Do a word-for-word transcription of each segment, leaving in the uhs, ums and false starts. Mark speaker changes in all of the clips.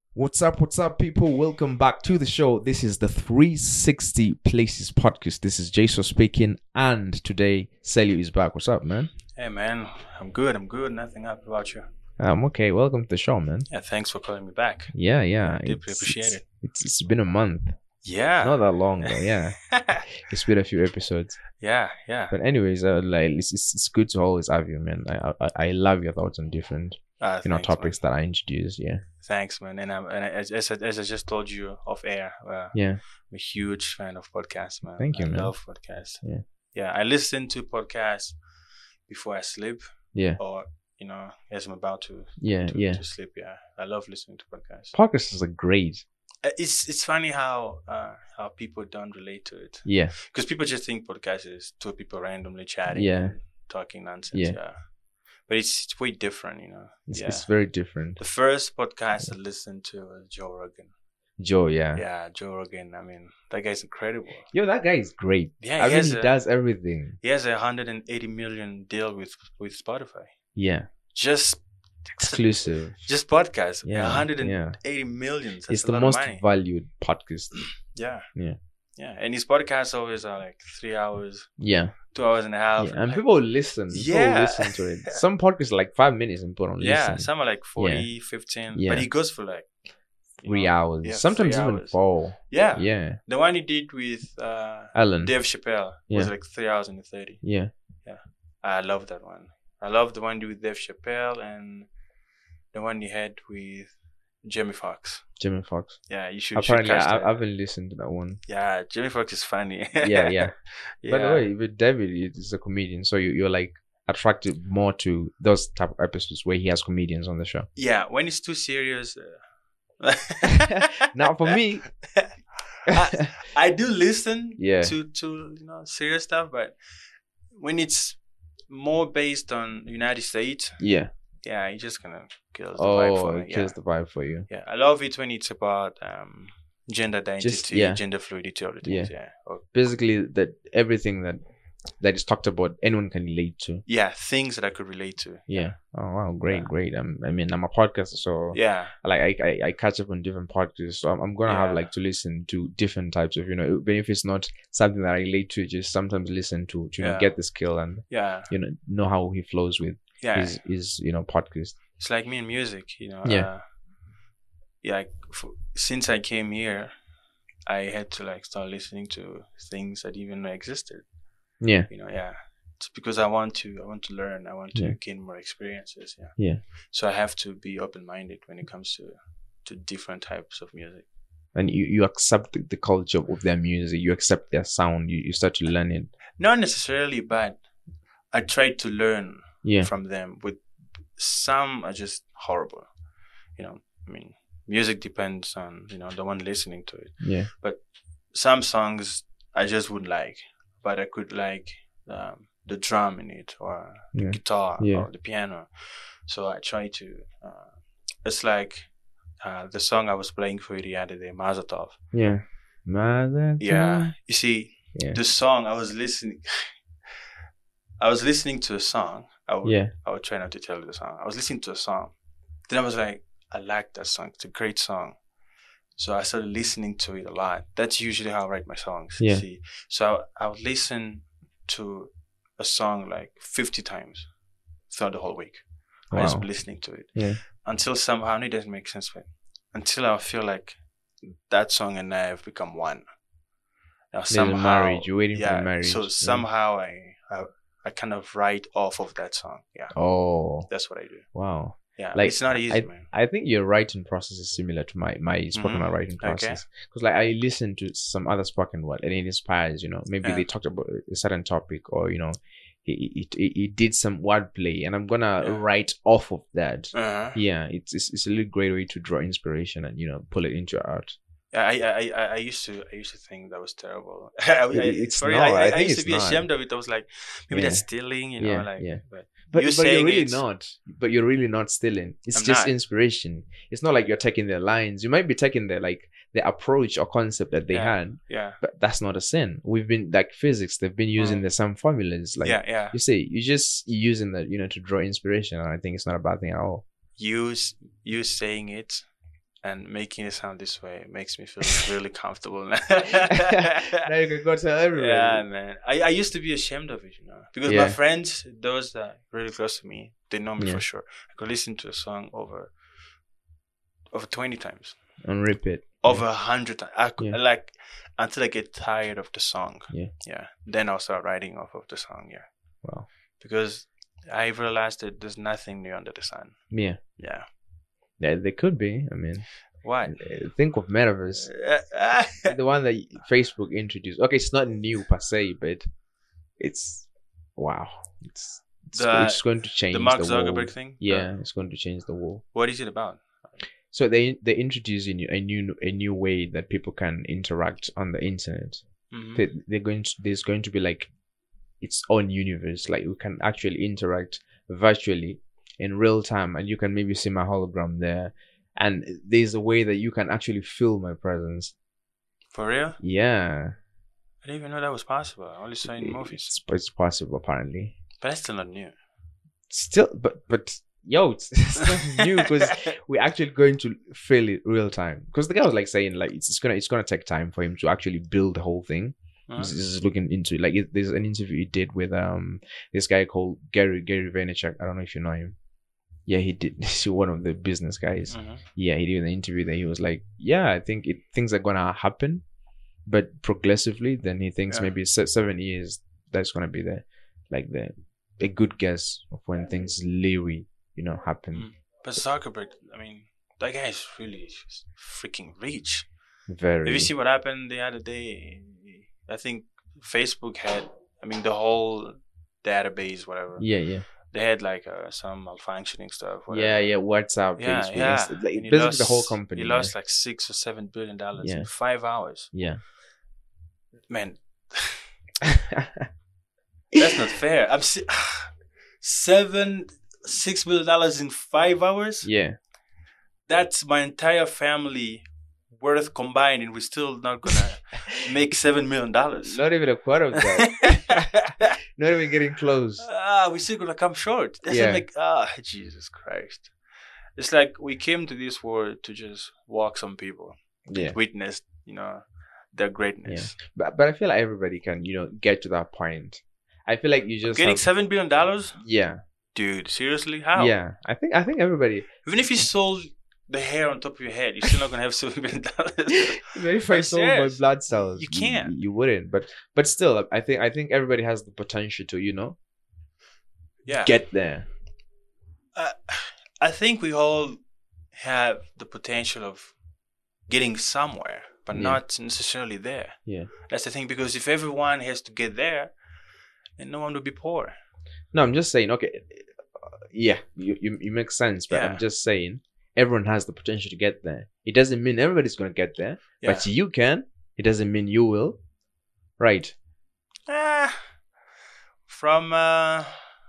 Speaker 1: What's up, what's up, people? Welcome back to the show. This is the three sixty Places podcast. This is Jason speaking, and today, Celio is back. What's up, man?
Speaker 2: Hey, man. I'm good. I'm good. Nothing up about you.
Speaker 1: I'm okay. Welcome to the show, man.
Speaker 2: Yeah, thanks for calling me back.
Speaker 1: Yeah, yeah.
Speaker 2: I deeply
Speaker 1: It's-
Speaker 2: appreciate
Speaker 1: it's,
Speaker 2: it.
Speaker 1: It's, it's been a month.
Speaker 2: Yeah.
Speaker 1: Not that long, though, yeah. It's been a few episodes.
Speaker 2: yeah, yeah.
Speaker 1: But anyways, uh, like it's, it's it's good to always have you, man. I I, I love your thoughts on different
Speaker 2: Uh,
Speaker 1: you know
Speaker 2: thanks,
Speaker 1: topics
Speaker 2: man.
Speaker 1: that I introduce. Yeah,
Speaker 2: Thanks, man. And, I'm, and as, as, I- as I just told you off air, uh,
Speaker 1: yeah.
Speaker 2: I'm a huge fan of podcasts, man.
Speaker 1: Thank you,
Speaker 2: I
Speaker 1: man.
Speaker 2: love podcasts.
Speaker 1: Yeah.
Speaker 2: Yeah, I listen to podcasts before I sleep
Speaker 1: Yeah,
Speaker 2: or, you know, as I'm about to,
Speaker 1: yeah,
Speaker 2: to,
Speaker 1: yeah.
Speaker 2: to sleep. Yeah, I love listening to podcasts.
Speaker 1: Podcasts are great.
Speaker 2: Uh, It's it's funny how uh, how people don't relate to it.
Speaker 1: Yeah,
Speaker 2: Because people just think podcast is two people randomly chatting
Speaker 1: Yeah.
Speaker 2: and talking nonsense.
Speaker 1: Yeah.
Speaker 2: Yeah. But it's, it's way different, you know.
Speaker 1: it's,
Speaker 2: yeah.
Speaker 1: it's very different.
Speaker 2: The first podcast I listened to was Joe Rogan.
Speaker 1: Joe, yeah.
Speaker 2: Yeah, Joe Rogan. I mean, that guy's incredible.
Speaker 1: Yo, that guy is great.
Speaker 2: Yeah,
Speaker 1: I
Speaker 2: he
Speaker 1: mean,
Speaker 2: has
Speaker 1: he
Speaker 2: a-
Speaker 1: does everything.
Speaker 2: He has a one hundred eighty million deal with, with Spotify.
Speaker 1: Yeah,
Speaker 2: Just
Speaker 1: exclusive.
Speaker 2: just podcast.
Speaker 1: Yeah,
Speaker 2: one hundred eighty
Speaker 1: yeah.
Speaker 2: million. That's
Speaker 1: It's
Speaker 2: a
Speaker 1: the
Speaker 2: lot
Speaker 1: most
Speaker 2: of money.
Speaker 1: valued podcast.
Speaker 2: Yeah.
Speaker 1: Yeah.
Speaker 2: Yeah. And his podcasts always are like three hours,
Speaker 1: Yeah,
Speaker 2: two hours and a half.
Speaker 1: yeah. and
Speaker 2: like-
Speaker 1: people listen. People
Speaker 2: Yeah.
Speaker 1: listen to it. Some podcasts are like five minutes and people don't
Speaker 2: yeah,
Speaker 1: listen.
Speaker 2: some are like forty, fifteen.
Speaker 1: Yeah.
Speaker 2: But he goes for like you
Speaker 1: Three
Speaker 2: know,
Speaker 1: hours.
Speaker 2: yeah,
Speaker 1: Sometimes
Speaker 2: three
Speaker 1: even
Speaker 2: hours.
Speaker 1: four.
Speaker 2: Yeah.
Speaker 1: Yeah.
Speaker 2: The one he did with uh,
Speaker 1: Alan.
Speaker 2: Dave Chappelle was
Speaker 1: Yeah.
Speaker 2: like three hours and thirty.
Speaker 1: Yeah.
Speaker 2: I love that one. I love the one he did with Dave Chappelle and the one he had with Jamie Foxx.
Speaker 1: Jimmy Fox.
Speaker 2: Yeah, you should, you should
Speaker 1: Apparently,
Speaker 2: catch
Speaker 1: I,
Speaker 2: that.
Speaker 1: I haven't listened to that one.
Speaker 2: Yeah, Jamie Foxx is funny.
Speaker 1: Yeah, yeah.
Speaker 2: yeah.
Speaker 1: By the way, with David, he's a comedian, so you, you're like attracted more to those type of episodes where he has comedians on the show.
Speaker 2: Yeah, when it's too serious. Uh...
Speaker 1: Now, for me,
Speaker 2: I, I do listen
Speaker 1: Yeah.
Speaker 2: to, to you know serious stuff, but when it's more based on United States,
Speaker 1: yeah.
Speaker 2: yeah, it just kind of kills the vibe
Speaker 1: Oh,
Speaker 2: for me.
Speaker 1: it
Speaker 2: Yeah.
Speaker 1: kills the vibe for you.
Speaker 2: yeah, I love it when it's about um, gender identity,
Speaker 1: yeah.
Speaker 2: gender fluidity, all the things. Yeah, Or,
Speaker 1: Basically, that everything that that is talked about, anyone can relate to.
Speaker 2: yeah, things that I could relate to.
Speaker 1: Yeah. Oh wow, great,
Speaker 2: Yeah.
Speaker 1: great. Um, I mean, I'm a podcaster, so
Speaker 2: Yeah,
Speaker 1: like I, I I catch up on different podcasts, so I'm, I'm gonna have
Speaker 2: Yeah.
Speaker 1: like to listen to different types of, you know, even if it's not something that I relate to, just sometimes listen to to you know,
Speaker 2: Yeah.
Speaker 1: get the skill and
Speaker 2: yeah,
Speaker 1: you know know how he flows with
Speaker 2: yeah.
Speaker 1: his his you know podcast.
Speaker 2: It's like me in music, you know.
Speaker 1: Yeah.
Speaker 2: Uh, yeah. like, f- since I came here, I had to like start listening to things that even know existed.
Speaker 1: Yeah,
Speaker 2: You know, yeah. It's because I want to. I want to learn. I want to
Speaker 1: Yeah.
Speaker 2: gain more experiences. Yeah.
Speaker 1: Yeah.
Speaker 2: So I have to be open minded when it comes to to different types of music.
Speaker 1: and you you accept the, the culture of their music, you accept their sound, you, you start to learn it.
Speaker 2: Not necessarily, but I try to learn
Speaker 1: Yeah,
Speaker 2: from them. With some are just horrible. You know, I mean, music depends on you know the one listening to it.
Speaker 1: yeah,
Speaker 2: Some songs I just wouldn't like, but I could like um, the drum in it or the
Speaker 1: Yeah.
Speaker 2: guitar
Speaker 1: Yeah.
Speaker 2: or the piano. So I try to. Uh, it's like uh, the song I was playing for you the other day, Mazatov.
Speaker 1: yeah. Mother
Speaker 2: Yeah, you see,
Speaker 1: yeah,
Speaker 2: the song I was listening. I was listening to a song. I would,
Speaker 1: yeah,
Speaker 2: I would try not to tell you the song. I was listening to a song. Then I was like, I like that song. It's a great song. So I started listening to it a lot. That's usually how I write my songs. you
Speaker 1: Yeah.
Speaker 2: See, so I, I would listen to a song like fifty times throughout the whole week. I just
Speaker 1: Wow.
Speaker 2: be listening to it
Speaker 1: yeah,
Speaker 2: until somehow, and it doesn't make sense, but until I feel like that song and I have become one. Now
Speaker 1: There's a marriage. You're waiting for the marriage.
Speaker 2: So
Speaker 1: Yeah.
Speaker 2: somehow I, I I kind of write off of that song. Yeah,
Speaker 1: Oh,
Speaker 2: that's what I do.
Speaker 1: wow.
Speaker 2: Yeah,
Speaker 1: Like,
Speaker 2: it's not easy, man.
Speaker 1: I think your writing process is similar to my my spoken
Speaker 2: Mhm.
Speaker 1: word writing
Speaker 2: Okay.
Speaker 1: process. Because like I listen to some other spoken word and it inspires, you know, maybe
Speaker 2: Yeah.
Speaker 1: they talked about a certain topic or, you know, he, he, he did some wordplay and I'm gonna
Speaker 2: Yeah.
Speaker 1: write off of that.
Speaker 2: Uh-huh.
Speaker 1: Yeah, it's, it's it's a really great way to draw inspiration and, you know, pull it into art.
Speaker 2: Yeah, I, I I I used to I used to think that was terrible. I, I,
Speaker 1: It's
Speaker 2: sorry,
Speaker 1: not.
Speaker 2: I, I,
Speaker 1: I
Speaker 2: I
Speaker 1: think
Speaker 2: used to
Speaker 1: it's
Speaker 2: be
Speaker 1: not.
Speaker 2: ashamed of it. I was like, maybe
Speaker 1: Yeah.
Speaker 2: that's stealing, you know,
Speaker 1: Yeah,
Speaker 2: like.
Speaker 1: yeah.
Speaker 2: But
Speaker 1: But,
Speaker 2: You
Speaker 1: but you're
Speaker 2: saying
Speaker 1: really
Speaker 2: it's-
Speaker 1: not. But you're really not stealing. It's
Speaker 2: I'm
Speaker 1: just
Speaker 2: not.
Speaker 1: inspiration. It's not like you're taking their lines. You might be taking their like the approach or concept that they
Speaker 2: Yeah.
Speaker 1: had,
Speaker 2: yeah,
Speaker 1: but that's not a sin. We've been like physics. They've been using
Speaker 2: Mm.
Speaker 1: the same formulas. Like
Speaker 2: yeah, yeah.
Speaker 1: you say, you just using that, you know, to draw inspiration. And I think it's not a bad thing at all.
Speaker 2: You s- you saying it and making it sound this way makes me feel really comfortable. Now
Speaker 1: Now you can go tell everybody.
Speaker 2: Yeah, man. I, I used to be ashamed of it, you know, because
Speaker 1: Yeah.
Speaker 2: my friends, those that are really close to me, they know me
Speaker 1: Yeah.
Speaker 2: for sure. I could listen to a song over over twenty times,
Speaker 1: On repeat.
Speaker 2: over a hundred times. I could,
Speaker 1: Yeah.
Speaker 2: like until I get tired of the song.
Speaker 1: Yeah.
Speaker 2: Yeah. Then I'll start writing off of the song. Yeah.
Speaker 1: Wow.
Speaker 2: Because I realized that there's nothing new under the sun.
Speaker 1: Yeah.
Speaker 2: Yeah.
Speaker 1: Yeah, they could be. I mean,
Speaker 2: What?
Speaker 1: uh, think of Metaverse. The one that Facebook introduced. Okay, it's not new per se, but it's wow. It's it's,
Speaker 2: The-
Speaker 1: it's going to change
Speaker 2: the Mark
Speaker 1: the
Speaker 2: Zuckerberg
Speaker 1: world.
Speaker 2: thing.
Speaker 1: Yeah, it's going to change the world.
Speaker 2: What is it about?
Speaker 1: So they they introduce a new a new a new way that people can interact on the internet.
Speaker 2: Mhm.
Speaker 1: They, they're going to, there's going to be like its own universe. Like we can actually interact virtually in real time, and you can maybe see my hologram there. And there's a way that you can actually feel my presence.
Speaker 2: For real?
Speaker 1: Yeah,
Speaker 2: I didn't even know that was possible. I only saw it in movies.
Speaker 1: it's, it's possible apparently.
Speaker 2: But that's still not new.
Speaker 1: Still, but but yo, it's, it's not new because we're actually going to feel it real time. Because the guy was like saying like it's, it's gonna it's gonna take time for him to actually build the whole thing.
Speaker 2: Huh?
Speaker 1: He's he's looking into like it, there's an interview he did with um this guy called Gary Gary Vaynerchuk. I don't know if you know him. Yeah, he did. He's one of the business guys.
Speaker 2: Mhm.
Speaker 1: Yeah, he did an interview that he was like, yeah, I think it things are gonna happen, but progressively. Then he thinks
Speaker 2: Yeah.
Speaker 1: maybe se- seven years that's gonna be the like the a good guess of when things really you know happen.
Speaker 2: Mm. But Zuckerberg, I mean, that guy is really freaking rich.
Speaker 1: Very.
Speaker 2: Have you seen what happened the other day? I think Facebook had, I mean, the whole database, whatever.
Speaker 1: Yeah, yeah,
Speaker 2: They had like uh, some malfunctioning stuff. Whatever.
Speaker 1: yeah, yeah. WhatsApp,
Speaker 2: Yeah,
Speaker 1: Facebook,
Speaker 2: yeah.
Speaker 1: Insta- like,
Speaker 2: And he
Speaker 1: basically
Speaker 2: lost-
Speaker 1: the whole company.
Speaker 2: He
Speaker 1: yeah.
Speaker 2: lost like six or seven billion dollars
Speaker 1: Yeah.
Speaker 2: in five hours.
Speaker 1: Yeah.
Speaker 2: Man, that's not fair. I'm si- seven, six billion dollars in five hours.
Speaker 1: Yeah.
Speaker 2: That's my entire family worth combined, and we're still not gonna make seven million dollars.
Speaker 1: Not even a quarter of that. Not even getting close.
Speaker 2: Ah, we're still gonna come short. That's
Speaker 1: Yeah.
Speaker 2: like ah, Jesus Christ. It's like we came to this world to just walk some people,
Speaker 1: Yeah.
Speaker 2: witness, you know, their greatness.
Speaker 1: But but I feel like everybody can, you know, get to that point. I feel like you just
Speaker 2: Getting
Speaker 1: have-
Speaker 2: seven billion dollars,
Speaker 1: yeah.
Speaker 2: dude. Seriously, how?
Speaker 1: Yeah. I think I think everybody
Speaker 2: Even if you sold the hair on top of your head, you're still not gonna have seven billion dollars.
Speaker 1: even if I
Speaker 2: I'm
Speaker 1: sold my
Speaker 2: serious.
Speaker 1: blood cells,
Speaker 2: You can't.
Speaker 1: You, wouldn't. But but still, I think I think everybody has the potential to, you know,
Speaker 2: Yeah.
Speaker 1: get there.
Speaker 2: uh, I think we all have the potential of getting somewhere, but
Speaker 1: Yeah.
Speaker 2: not necessarily there.
Speaker 1: Yeah.
Speaker 2: That's the thing, because if everyone has to get there, then no one will be poor.
Speaker 1: No, I'm just saying. Okay, uh, yeah, you you, you make sense, but
Speaker 2: Yeah.
Speaker 1: I'm just saying everyone has the potential to get there. It doesn't mean everybody's gonna get there,
Speaker 2: Yeah.
Speaker 1: but you can. It doesn't mean you will. Right.
Speaker 2: Ah, from uh,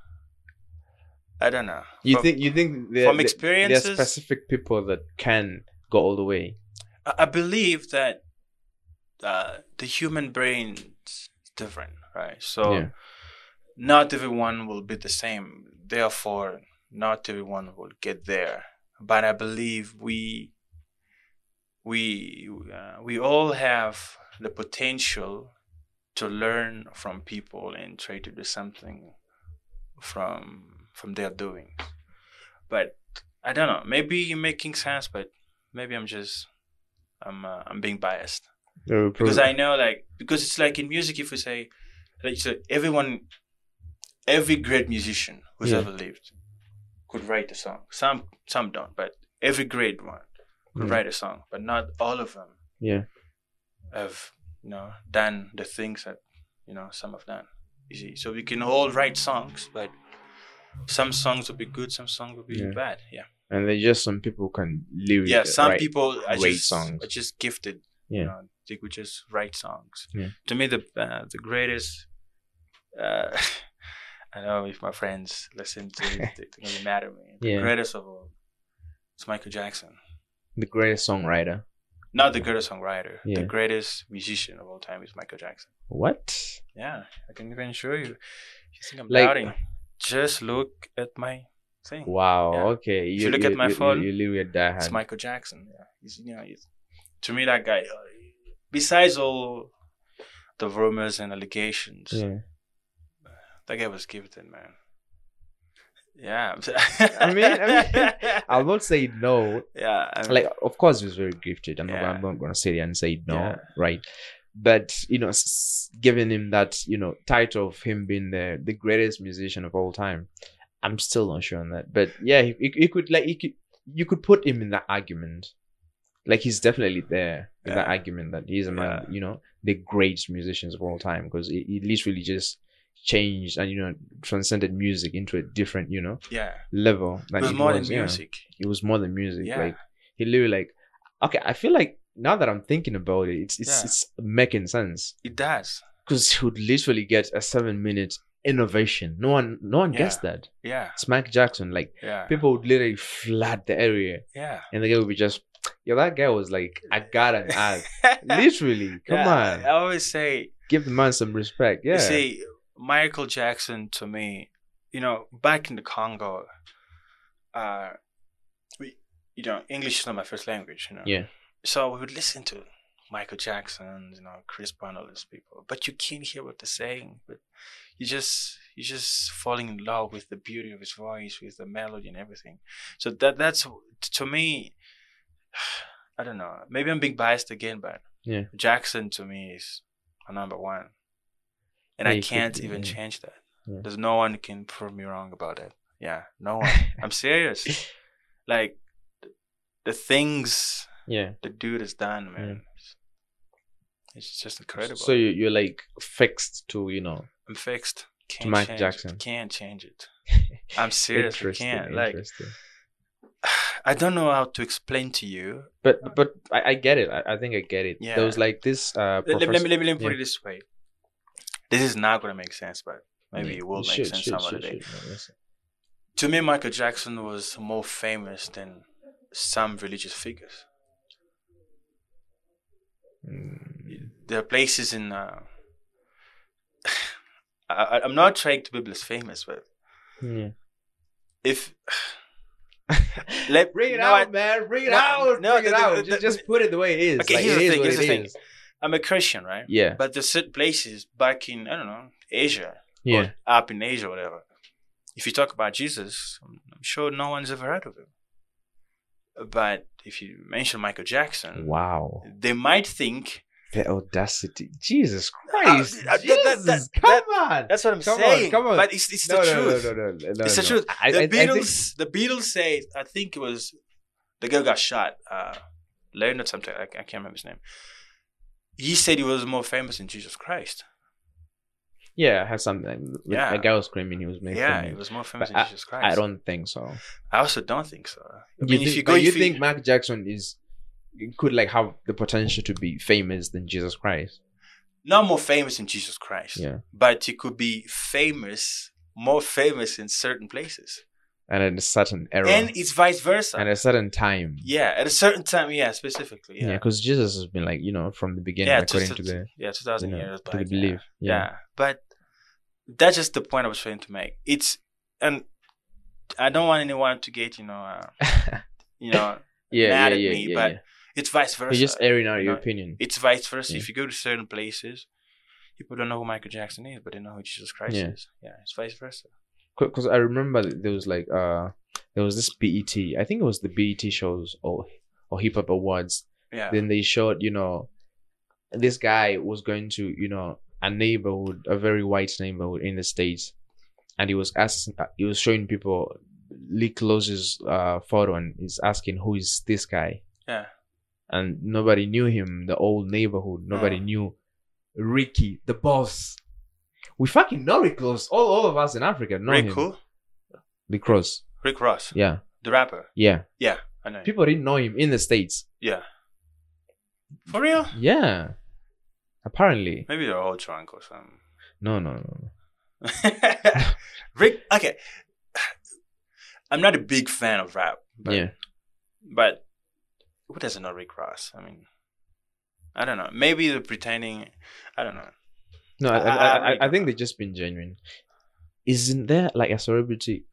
Speaker 2: I don't know.
Speaker 1: You
Speaker 2: From-
Speaker 1: think you think there,
Speaker 2: from
Speaker 1: there-
Speaker 2: experiences?
Speaker 1: there are specific people that can go all the way.
Speaker 2: I I believe that uh, the human brain is different, right? So
Speaker 1: Yeah.
Speaker 2: not everyone will be the same. Therefore, not everyone will get there. But I believe we we uh, we all have the potential to learn from people and try to do something from from their doing. But I don't know. Maybe you're making sense, but maybe I'm just I'm uh, I'm being biased. Because I know, like, because it's like in music, if we say, like, so everyone, every great musician who's
Speaker 1: Yeah.
Speaker 2: ever lived could write a song. Some, some don't, but every great one could
Speaker 1: Yeah.
Speaker 2: write a song. But not all of them
Speaker 1: yeah.
Speaker 2: have, you know, done the things that, you know, some have done. You see, so we can all write songs, but some songs will be good, some songs will be
Speaker 1: Yeah.
Speaker 2: bad. Yeah,
Speaker 1: And there's just some people who can lyric.
Speaker 2: yeah. Some
Speaker 1: write
Speaker 2: people are
Speaker 1: great
Speaker 2: just
Speaker 1: songs.
Speaker 2: are just gifted.
Speaker 1: Yeah.
Speaker 2: You know, they could just write songs.
Speaker 1: Yeah.
Speaker 2: To me, the uh, the greatest. Uh, I know if my friends listen to it, they're gonna be mad at me. The
Speaker 1: Yeah.
Speaker 2: greatest of all, it's Michael Jackson.
Speaker 1: The greatest songwriter.
Speaker 2: Not the greatest songwriter.
Speaker 1: Yeah.
Speaker 2: The greatest musician of all time is Michael Jackson.
Speaker 1: What?
Speaker 2: Yeah, I can even show you. You think I'm
Speaker 1: Like-
Speaker 2: doubting? Just look at my Sing.
Speaker 1: Wow.
Speaker 2: Yeah.
Speaker 1: Okay.
Speaker 2: If you look at my
Speaker 1: you,
Speaker 2: phone,
Speaker 1: you, you literally a diehard.
Speaker 2: It's Michael Jackson. Yeah, he's, you know, he's, to me that guy. Uh, besides all the rumors and allegations,
Speaker 1: Yeah.
Speaker 2: that guy was gifted, man. Yeah.
Speaker 1: I mean, I mean, I'll not say no.
Speaker 2: Yeah. I mean,
Speaker 1: Like, of course, he was very gifted. I'm,
Speaker 2: Yeah.
Speaker 1: not, I'm not going to sit there and say no,
Speaker 2: Yeah.
Speaker 1: right? But, you know, s- giving him that, you know, title of him being the, the greatest musician of all time, I'm still not sure on that. But yeah, he, he, he could, like, he could, you could put him in that argument. Like, he's definitely there in that
Speaker 2: Yeah.
Speaker 1: argument that he's among,
Speaker 2: Yeah.
Speaker 1: you know, the great musicians of all time, because he, he literally just changed and, you know, transcended music into a different, you know,
Speaker 2: yeah.
Speaker 1: level.
Speaker 2: It was more than music.
Speaker 1: It was more than music.
Speaker 2: Yeah.
Speaker 1: Like, he literally, like, okay, I feel like now that I'm thinking about it, it's it's,
Speaker 2: Yeah.
Speaker 1: it's making sense,
Speaker 2: It does.
Speaker 1: because he would literally get a seven minute innovation. No one, no one
Speaker 2: Yeah.
Speaker 1: guessed that.
Speaker 2: Yeah.
Speaker 1: It's Michael Jackson. Like,
Speaker 2: Yeah.
Speaker 1: people would literally flood the area,
Speaker 2: Yeah.
Speaker 1: and the guy would be just, yo, that guy was like, I got an ad. Literally, come
Speaker 2: Yeah,
Speaker 1: on,
Speaker 2: I always say,
Speaker 1: give the man some respect. Yeah,
Speaker 2: you see, Michael Jackson to me, you know, back in the Congo, uh, we, you know, English is not my first language, you know.
Speaker 1: yeah,
Speaker 2: So we would listen to Michael Jackson, you know, Chris Brown, all these people, but you can't hear what they're saying. But you just you just falling in love with the beauty of his voice, with the melody and everything. So that that's to me. I don't know. Maybe I'm being biased again, but
Speaker 1: yeah.
Speaker 2: Jackson to me is a number one, and
Speaker 1: Yeah,
Speaker 2: I
Speaker 1: you could
Speaker 2: can't
Speaker 1: be,
Speaker 2: even
Speaker 1: yeah.
Speaker 2: change that.
Speaker 1: Yeah.
Speaker 2: There's no one who can prove me wrong about that. Yeah, no one. I'm serious. Like the things
Speaker 1: Yeah.
Speaker 2: the dude has done, man. It's just incredible.
Speaker 1: So you you're like fixed to, you know,
Speaker 2: I'm fixed. Can't
Speaker 1: Michael
Speaker 2: change
Speaker 1: Jackson.
Speaker 2: It. Can't change it. I'm serious. I
Speaker 1: interesting,
Speaker 2: can't. Like
Speaker 1: interesting.
Speaker 2: I don't know how to explain to you.
Speaker 1: But but I, I get it. I, I think I get it.
Speaker 2: Yeah.
Speaker 1: There was like this uh
Speaker 2: Let, let,
Speaker 1: professor-
Speaker 2: me let me let me put
Speaker 1: yeah.
Speaker 2: it this way. This is not gonna make sense, but maybe
Speaker 1: Yeah,
Speaker 2: it will make
Speaker 1: should,
Speaker 2: sense
Speaker 1: should,
Speaker 2: some other
Speaker 1: should,
Speaker 2: day.
Speaker 1: should. No, listen.
Speaker 2: To me, Michael Jackson was more famous than some religious figures.
Speaker 1: Mm,
Speaker 2: There are places in. Uh, I, I'm not trying to be blasphemous, but
Speaker 1: yeah.
Speaker 2: if let
Speaker 1: Bring it
Speaker 2: no,
Speaker 1: out,
Speaker 2: I-
Speaker 1: man. Bring it
Speaker 2: no,
Speaker 1: out.
Speaker 2: no,
Speaker 1: Bring it
Speaker 2: the- the-
Speaker 1: out.
Speaker 2: the-
Speaker 1: just,
Speaker 2: the-
Speaker 1: just put it the way it is.
Speaker 2: Okay,
Speaker 1: Like,
Speaker 2: here's
Speaker 1: it
Speaker 2: the
Speaker 1: is
Speaker 2: thing,
Speaker 1: what
Speaker 2: here's the
Speaker 1: it
Speaker 2: thing.
Speaker 1: is.
Speaker 2: I'm a Christian, right?
Speaker 1: Yeah.
Speaker 2: But there's certain places back in I don't know Asia,
Speaker 1: Yeah.
Speaker 2: or up in Asia, whatever. If you talk about Jesus, I'm I'm sure no one's ever heard of him. But if you mention Michael Jackson,
Speaker 1: Wow.
Speaker 2: they might think
Speaker 1: The audacity. Jesus Christ.
Speaker 2: Uh, that-
Speaker 1: Jesus.
Speaker 2: that- that-
Speaker 1: come on.
Speaker 2: that's what I'm
Speaker 1: Come on,
Speaker 2: saying.
Speaker 1: come on.
Speaker 2: But it's it's
Speaker 1: no,
Speaker 2: the
Speaker 1: no,
Speaker 2: truth.
Speaker 1: No, no, no, no, no.
Speaker 2: It's the
Speaker 1: no.
Speaker 2: truth.
Speaker 1: I,
Speaker 2: the
Speaker 1: I, I
Speaker 2: Beatles,
Speaker 1: think,
Speaker 2: the Beatles say, I think it was the guy who got shot, uh, Leonard something. I, I can't remember his name. He said he was more famous than Jesus Christ.
Speaker 1: yeah, it has something.
Speaker 2: Yeah.
Speaker 1: A guy was screaming he was making
Speaker 2: Yeah,
Speaker 1: it.
Speaker 2: he was more famous
Speaker 1: But
Speaker 2: than
Speaker 1: I,
Speaker 2: Jesus Christ.
Speaker 1: I don't think so.
Speaker 2: I also don't think so. I
Speaker 1: You
Speaker 2: mean,
Speaker 1: think,
Speaker 2: if you go,
Speaker 1: but you
Speaker 2: if
Speaker 1: think Michael Jackson is could like have the potential to be famous than Jesus Christ?
Speaker 2: not more famous than Jesus Christ,
Speaker 1: Yeah.
Speaker 2: but he could be famous, more famous in certain places,
Speaker 1: And at a certain era.
Speaker 2: and it's vice versa.
Speaker 1: and a certain time.
Speaker 2: yeah, at a certain time, yeah, specifically,
Speaker 1: Yeah,
Speaker 2: yeah,
Speaker 1: because Jesus has been like, you know, from the beginning,
Speaker 2: yeah,
Speaker 1: according
Speaker 2: to,
Speaker 1: to the
Speaker 2: yeah, two thousand
Speaker 1: you know,
Speaker 2: years
Speaker 1: to
Speaker 2: back,
Speaker 1: the belief.
Speaker 2: yeah.
Speaker 1: Yeah.
Speaker 2: yeah, but that's just the point I was trying to make. It's and I don't want anyone to get you know, uh, you know,
Speaker 1: yeah,
Speaker 2: mad
Speaker 1: yeah,
Speaker 2: at
Speaker 1: yeah,
Speaker 2: me,
Speaker 1: yeah,
Speaker 2: but
Speaker 1: yeah.
Speaker 2: it's vice versa.
Speaker 1: You're just airing out
Speaker 2: you
Speaker 1: your
Speaker 2: know,
Speaker 1: opinion.
Speaker 2: It's vice versa.
Speaker 1: Yeah.
Speaker 2: If you go to certain places, people don't know who Michael Jackson is, but they know who Jesus Christ
Speaker 1: Yeah.
Speaker 2: is. Yeah, it's vice versa.
Speaker 1: Because I remember that there was like uh there was this B E T. I think it was the B E T shows or or hip hop awards.
Speaker 2: Yeah.
Speaker 1: Then they showed, you know, this guy was going to, you know, a neighborhood, a very white neighborhood in the States, and he was asking, he was showing people Lee Close's uh photo, and he's asking who is this guy,
Speaker 2: yeah.
Speaker 1: and nobody knew him. The old neighborhood, nobody
Speaker 2: Oh.
Speaker 1: knew Ricky, the boss. We fucking know Rick Ross. All, all of us in Africa know
Speaker 2: Rick
Speaker 1: him.
Speaker 2: who?
Speaker 1: Rick Ross.
Speaker 2: Rick Ross,
Speaker 1: Yeah,
Speaker 2: the rapper.
Speaker 1: yeah.
Speaker 2: Yeah, I know. him.
Speaker 1: People didn't know him in the States.
Speaker 2: Yeah. For real?
Speaker 1: Yeah. Apparently.
Speaker 2: Maybe they're all drunk or something.
Speaker 1: No, no, no. no.
Speaker 2: Rick, okay. I'm not a big fan of rap, but,
Speaker 1: yeah.
Speaker 2: but who doesn't know Rick Ross? I mean, I don't know. Maybe they're pretending. I don't know.
Speaker 1: No, I,
Speaker 2: I-
Speaker 1: I,
Speaker 2: I
Speaker 1: I,
Speaker 2: really
Speaker 1: I think
Speaker 2: don't
Speaker 1: they've just been genuine. Isn't there like a celebrity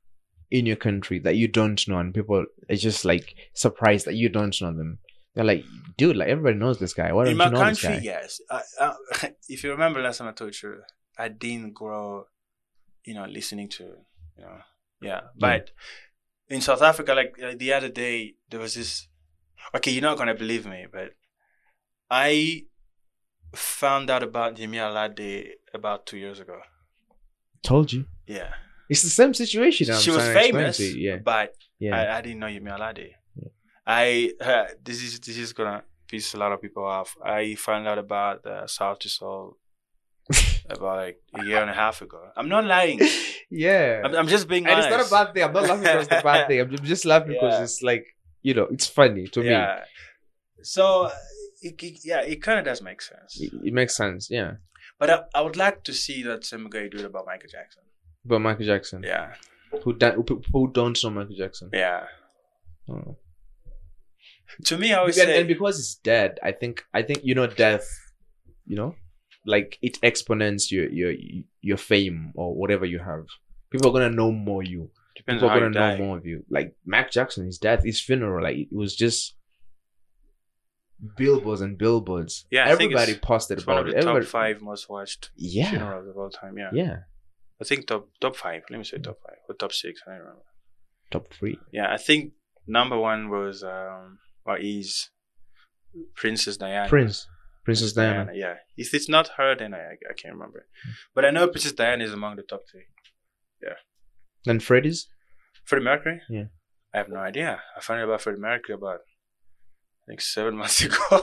Speaker 1: in your country that you don't know, and people are just like surprised that you don't know them. They're like, dude, like everybody knows this guy. Why don't
Speaker 2: In my
Speaker 1: you know
Speaker 2: country,
Speaker 1: this guy?
Speaker 2: yes. I, I, if you remember last time I told you, I didn't grow, you know, listening to, you know, yeah. But yeah. in South Africa, like, like the other day, there was this. Okay, you're not gonna believe me, but I found out about Yemi Alade about two years ago.
Speaker 1: Told you.
Speaker 2: Yeah.
Speaker 1: It's the same situation. I'm
Speaker 2: she was
Speaker 1: trying to explain
Speaker 2: famous,
Speaker 1: to you, yeah.
Speaker 2: but
Speaker 1: Yeah.
Speaker 2: I, I didn't know Yemi Alade. Yeah. I uh, this is this is gonna piss a lot of people off. I found out about uh, South to Soul about like a year and a half ago. I'm not lying.
Speaker 1: Yeah.
Speaker 2: I'm, I'm just being
Speaker 1: and
Speaker 2: honest.
Speaker 1: it's not a bad thing. I'm not laughing because it's a bad thing. I'm just laughing
Speaker 2: Yeah.
Speaker 1: because it's like, you know, it's funny to me.
Speaker 2: Yeah. So uh, it, it, yeah, it kind of does make sense.
Speaker 1: It, it makes sense, yeah.
Speaker 2: But I, I would like to see that same guy do it about Michael Jackson.
Speaker 1: But Michael Jackson.
Speaker 2: Yeah.
Speaker 1: Who don't who, who don't know Michael Jackson?
Speaker 2: Yeah.
Speaker 1: Oh.
Speaker 2: To me, I would
Speaker 1: and,
Speaker 2: say,
Speaker 1: and because he's dead, I think I think you know death, you know, like it exponents your your your fame or whatever you have. People are gonna know more you.
Speaker 2: depends
Speaker 1: People
Speaker 2: on
Speaker 1: are
Speaker 2: how
Speaker 1: gonna
Speaker 2: you
Speaker 1: know
Speaker 2: die.
Speaker 1: more of you. Like Michael Jackson, his death, his funeral, like it was just billboards and billboards.
Speaker 2: Yeah, I think
Speaker 1: everybody
Speaker 2: it's-
Speaker 1: posted
Speaker 2: It's one of
Speaker 1: about
Speaker 2: the
Speaker 1: it.
Speaker 2: top
Speaker 1: Everybody,
Speaker 2: five most watched
Speaker 1: yeah,
Speaker 2: funerals of all time. Yeah.
Speaker 1: yeah,
Speaker 2: I think top top five. Let me say top five or top six. I don't remember.
Speaker 1: top three.
Speaker 2: Yeah, I think number one was um or is Princess Diana.
Speaker 1: Prince, Princess Diana.
Speaker 2: Yeah. If it's not her, then I I can't remember. But I know Princess Diana is among the top three.
Speaker 1: Then Freddie's.
Speaker 2: Freddie Mercury?
Speaker 1: Yeah.
Speaker 2: I have no idea. I found out about Freddie Mercury about I think seven months ago.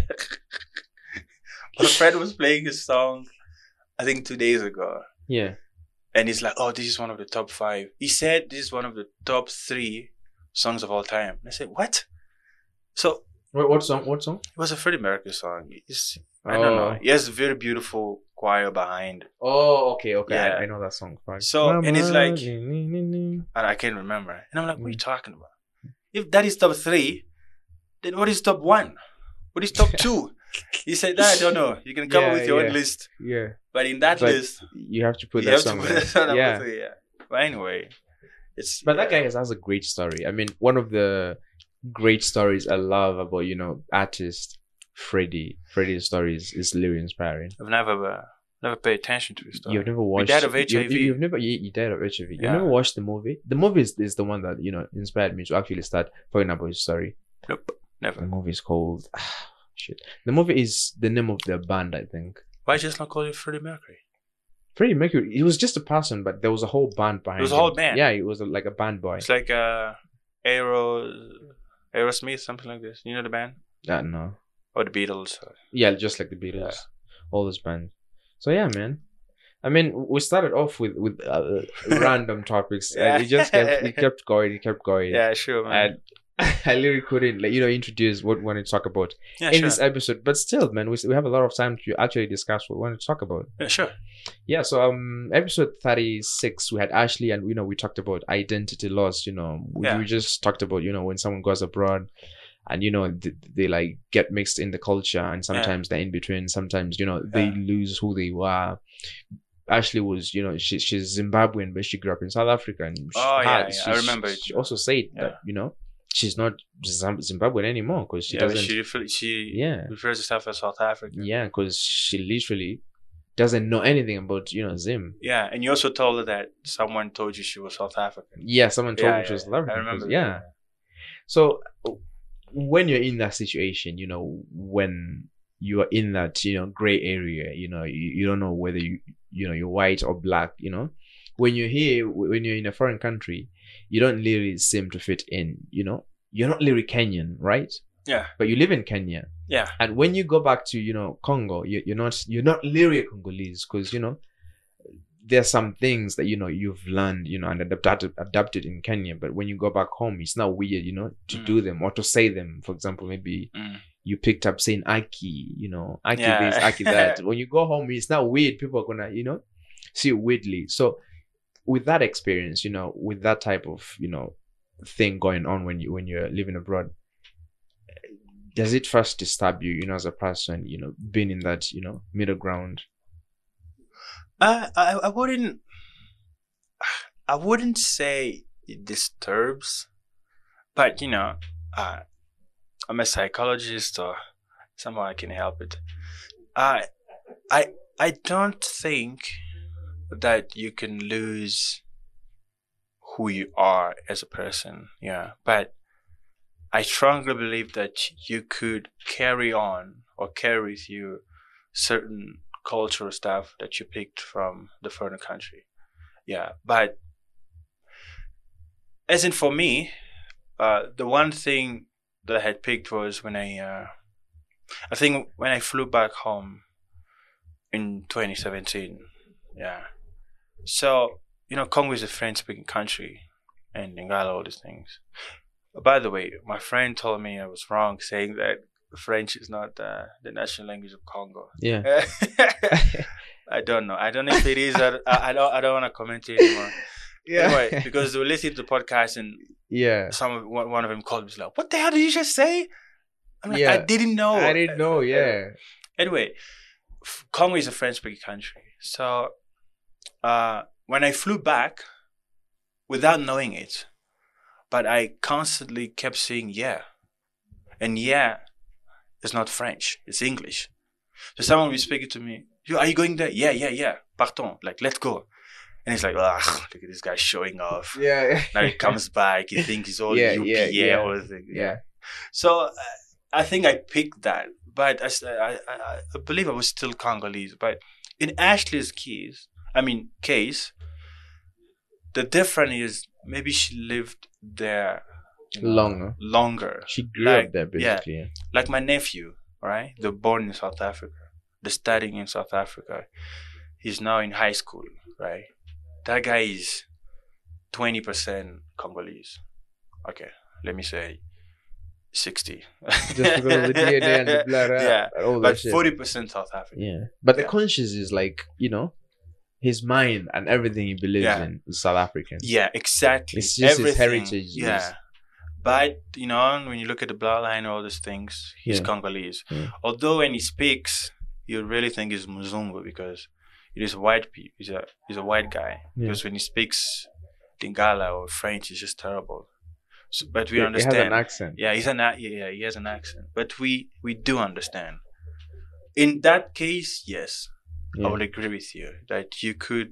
Speaker 2: But a friend was playing his song I think two days ago.
Speaker 1: Yeah.
Speaker 2: And he's like, oh, this is one of the top five. He said this is one of the top three songs of all time. And I said, what? So
Speaker 1: What, what song? What song?
Speaker 2: it was a Freddie Mercury song. It's, I don't know.
Speaker 1: Oh.
Speaker 2: He has a very beautiful choir behind.
Speaker 1: Oh, okay, okay.
Speaker 2: Yeah.
Speaker 1: I, I know that song. Fine.
Speaker 2: So, and it's like-
Speaker 1: yeah,
Speaker 2: And I can't remember. And I'm like, what are you talking about? If that is top three, then what is top one? What is top two? He said, that I don't know. You can come up
Speaker 1: Yeah,
Speaker 2: with your
Speaker 1: yeah.
Speaker 2: own list.
Speaker 1: yeah.
Speaker 2: But in that
Speaker 1: But
Speaker 2: list,
Speaker 1: You have to put
Speaker 2: you
Speaker 1: that
Speaker 2: have to
Speaker 1: song.
Speaker 2: put
Speaker 1: there.
Speaker 2: that song number
Speaker 1: yeah.
Speaker 2: three. Yeah. But anyway, it's.
Speaker 1: But that
Speaker 2: yeah.
Speaker 1: guy has, has a great story. I mean, one of the great stories I love about, you know, artist Freddie. Freddie's stories is really inspiring.
Speaker 2: I've never, uh, never paid attention to his story.
Speaker 1: You've never watched.
Speaker 2: died of H I V.
Speaker 1: You, you've never. You, you died of H I V. You've
Speaker 2: Yeah.
Speaker 1: never watched the movie. The movie is, is the one that you know inspired me to actually start talking about his story.
Speaker 2: Nope,
Speaker 1: The
Speaker 2: never.
Speaker 1: movie is called. Shit. The movie is the name of the band, I think.
Speaker 2: Why just not call it Freddie Mercury?
Speaker 1: Freddie Mercury. He was just a person, but there was a whole band behind.
Speaker 2: It was a
Speaker 1: him.
Speaker 2: whole band.
Speaker 1: Yeah, it was a, like a band boy.
Speaker 2: It's like uh, Aero, Aerosmith, something like this. You know the band?
Speaker 1: Uh, no.
Speaker 2: Or the Beatles? Or...
Speaker 1: Yeah, just like the Beatles,
Speaker 2: Yeah.
Speaker 1: all those bands. So yeah, man. I mean, we started off with with uh, random topics, and it just kept it kept going, it kept going.
Speaker 2: Yeah, sure, man.
Speaker 1: And I literally couldn't, like, you know, introduce what we want to talk about
Speaker 2: yeah,
Speaker 1: in
Speaker 2: sure.
Speaker 1: this episode. But still, man, we we have a lot of time to actually discuss what we want to talk about.
Speaker 2: Yeah, sure.
Speaker 1: Yeah. So um, episode thirty-six, we had Ashley, and you know, we talked about identity loss. You know, we,
Speaker 2: Yeah.
Speaker 1: we just talked about, you know, when someone goes abroad. And, you know, they, they like get mixed in the culture, and sometimes they're in between. Sometimes, you know, they
Speaker 2: Yeah.
Speaker 1: lose who they were. Ashley was, you know, she, she's Zimbabwean, but she grew up in South Africa. And she
Speaker 2: Oh, yeah,
Speaker 1: had-
Speaker 2: yeah,
Speaker 1: she,
Speaker 2: I remember
Speaker 1: She,
Speaker 2: it.
Speaker 1: she also said
Speaker 2: Yeah.
Speaker 1: that, you know, she's not Zim- Zimbabwean anymore because she
Speaker 2: yeah, but
Speaker 1: doesn't.
Speaker 2: she, refer- she
Speaker 1: yeah.
Speaker 2: refers to herself as South African.
Speaker 1: Yeah, because she literally doesn't know anything about, you know, Zim.
Speaker 2: Yeah, and you also told her that someone told you she was South African.
Speaker 1: Yeah, someone told
Speaker 2: Yeah,
Speaker 1: me she was
Speaker 2: yeah,
Speaker 1: South African.
Speaker 2: I remember.
Speaker 1: 'cause- yeah. So when you're in that situation, you know, when you are in that, you know, gray area, you know, you, you don't know whether you, you know, you're white or black, you know, when you're here, when you're in a foreign country, you don't really seem to fit in, you know, you're not literally Kenyan, right?
Speaker 2: Yeah.
Speaker 1: But you live in Kenya.
Speaker 2: Yeah.
Speaker 1: And when you go back to, you know, Congo, you, you're not, you're not literally a Congolese because, you know, there's some things that, you know, you've learned, you know, and adapted, adapted in Kenya. But when you go back home, it's not weird, you know, to
Speaker 2: Mm.
Speaker 1: do them or to say them. For example, maybe
Speaker 2: Mm.
Speaker 1: you picked up saying Aki, you know, Aki
Speaker 2: Yeah.
Speaker 1: this, Aki that. When you go home, it's not weird. People are going to, you know, see it weirdly. So with that experience, you know, with that type of, you know, thing going on when you, when you're living abroad, does it first disturb you, you know, as a person, you know, being in that, you know, middle ground?
Speaker 2: I, I I wouldn't I wouldn't say it disturbs. But you know, uh, I'm a psychologist, or somehow I can help it. I, I, I don't think that you can lose who you are as a person. Yeah, but I strongly believe that you could carry on or carry with you certain cultural stuff that you picked from the foreign country. Yeah, but as in for me, uh, the one thing that I had picked was when I, uh, I think when I flew back home in twenty seventeen. Yeah. So, you know, Congo is a French-speaking country, and Lingala, all these things. By the way, my friend told me I was wrong saying that French is not uh, the national language of Congo.
Speaker 1: Yeah.
Speaker 2: I don't know. I don't know if it is. Or, I, I don't. I don't want to comment anymore. Yeah. Anyway, because they were listening to the podcast and
Speaker 1: yeah,
Speaker 2: some of, one, one of them called me like, "What the hell did you just say?" I'm like,
Speaker 1: yeah.
Speaker 2: I didn't know.
Speaker 1: I didn't know. Yeah.
Speaker 2: Anyway, Congo is a French-speaking country, so uh, when I flew back, without knowing it, but I constantly kept saying "yeah," and "yeah" is not French; it's English. So someone will be speaking to me. Are you going there? Yeah, yeah, yeah. Partons. Like, let's go. And he's like, ah, look at this guy showing off.
Speaker 1: Yeah.
Speaker 2: Now he comes back. He thinks he's all
Speaker 1: yeah,
Speaker 2: U P,
Speaker 1: yeah,
Speaker 2: yeah,
Speaker 1: yeah,
Speaker 2: all the things.
Speaker 1: Yeah.
Speaker 2: So uh, I think I picked that, but I, I, I, I believe I was still Congolese. But in Ashley's case, I mean case, the difference is maybe she lived there you know,
Speaker 1: longer.
Speaker 2: Longer.
Speaker 1: She grew
Speaker 2: like,
Speaker 1: up there, basically.
Speaker 2: Yeah, like my nephew, right? They're born in South Africa. They're studying in South Africa. He's now in high school, right? That guy is twenty percent Congolese. Okay, let me say sixty.
Speaker 1: Just because of the D N A and the blood,
Speaker 2: yeah,
Speaker 1: and all
Speaker 2: but
Speaker 1: that shit.
Speaker 2: forty percent South African.
Speaker 1: Yeah, but the
Speaker 2: yeah.
Speaker 1: conscience is like, you know, his mind and everything he believes
Speaker 2: yeah.
Speaker 1: in is South African.
Speaker 2: Yeah, exactly.
Speaker 1: It's just
Speaker 2: everything,
Speaker 1: his heritage.
Speaker 2: Yeah.
Speaker 1: Is...
Speaker 2: But, you know, when you look at the bloodline and all these things, he's
Speaker 1: yeah.
Speaker 2: Congolese.
Speaker 1: Yeah.
Speaker 2: Although when he speaks, you really think he's Muzungu because it is white people. He's a he's a white guy. Yeah. Because when he speaks Lingala or French, it's just terrible. So, but we
Speaker 1: yeah,
Speaker 2: understand.
Speaker 1: He has an accent.
Speaker 2: Yeah, he's an yeah, he has an accent. But we we do understand. In that case, yes, yeah. I would agree with you that you could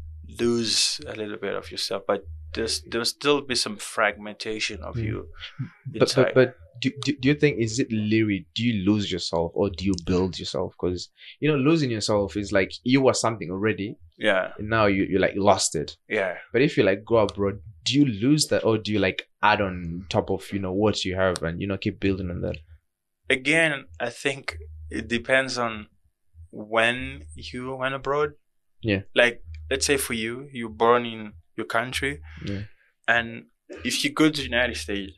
Speaker 2: lose a little bit of yourself, but there's there'll still be some fragmentation of mm. you.
Speaker 1: But but, but do, do do you think, is it literally, do you lose yourself or do you build yourself? Because, you know, losing yourself is like you were something already.
Speaker 2: Yeah.
Speaker 1: And now you you like lost it.
Speaker 2: Yeah.
Speaker 1: But if you like go abroad, do you lose that or do you like add on top of, you know, what you have and, you know, keep building on that?
Speaker 2: Again, I think it depends on when you went abroad.
Speaker 1: Yeah.
Speaker 2: Like, let's say for you, you're born in your country.
Speaker 1: Yeah.
Speaker 2: And if you go to the United States,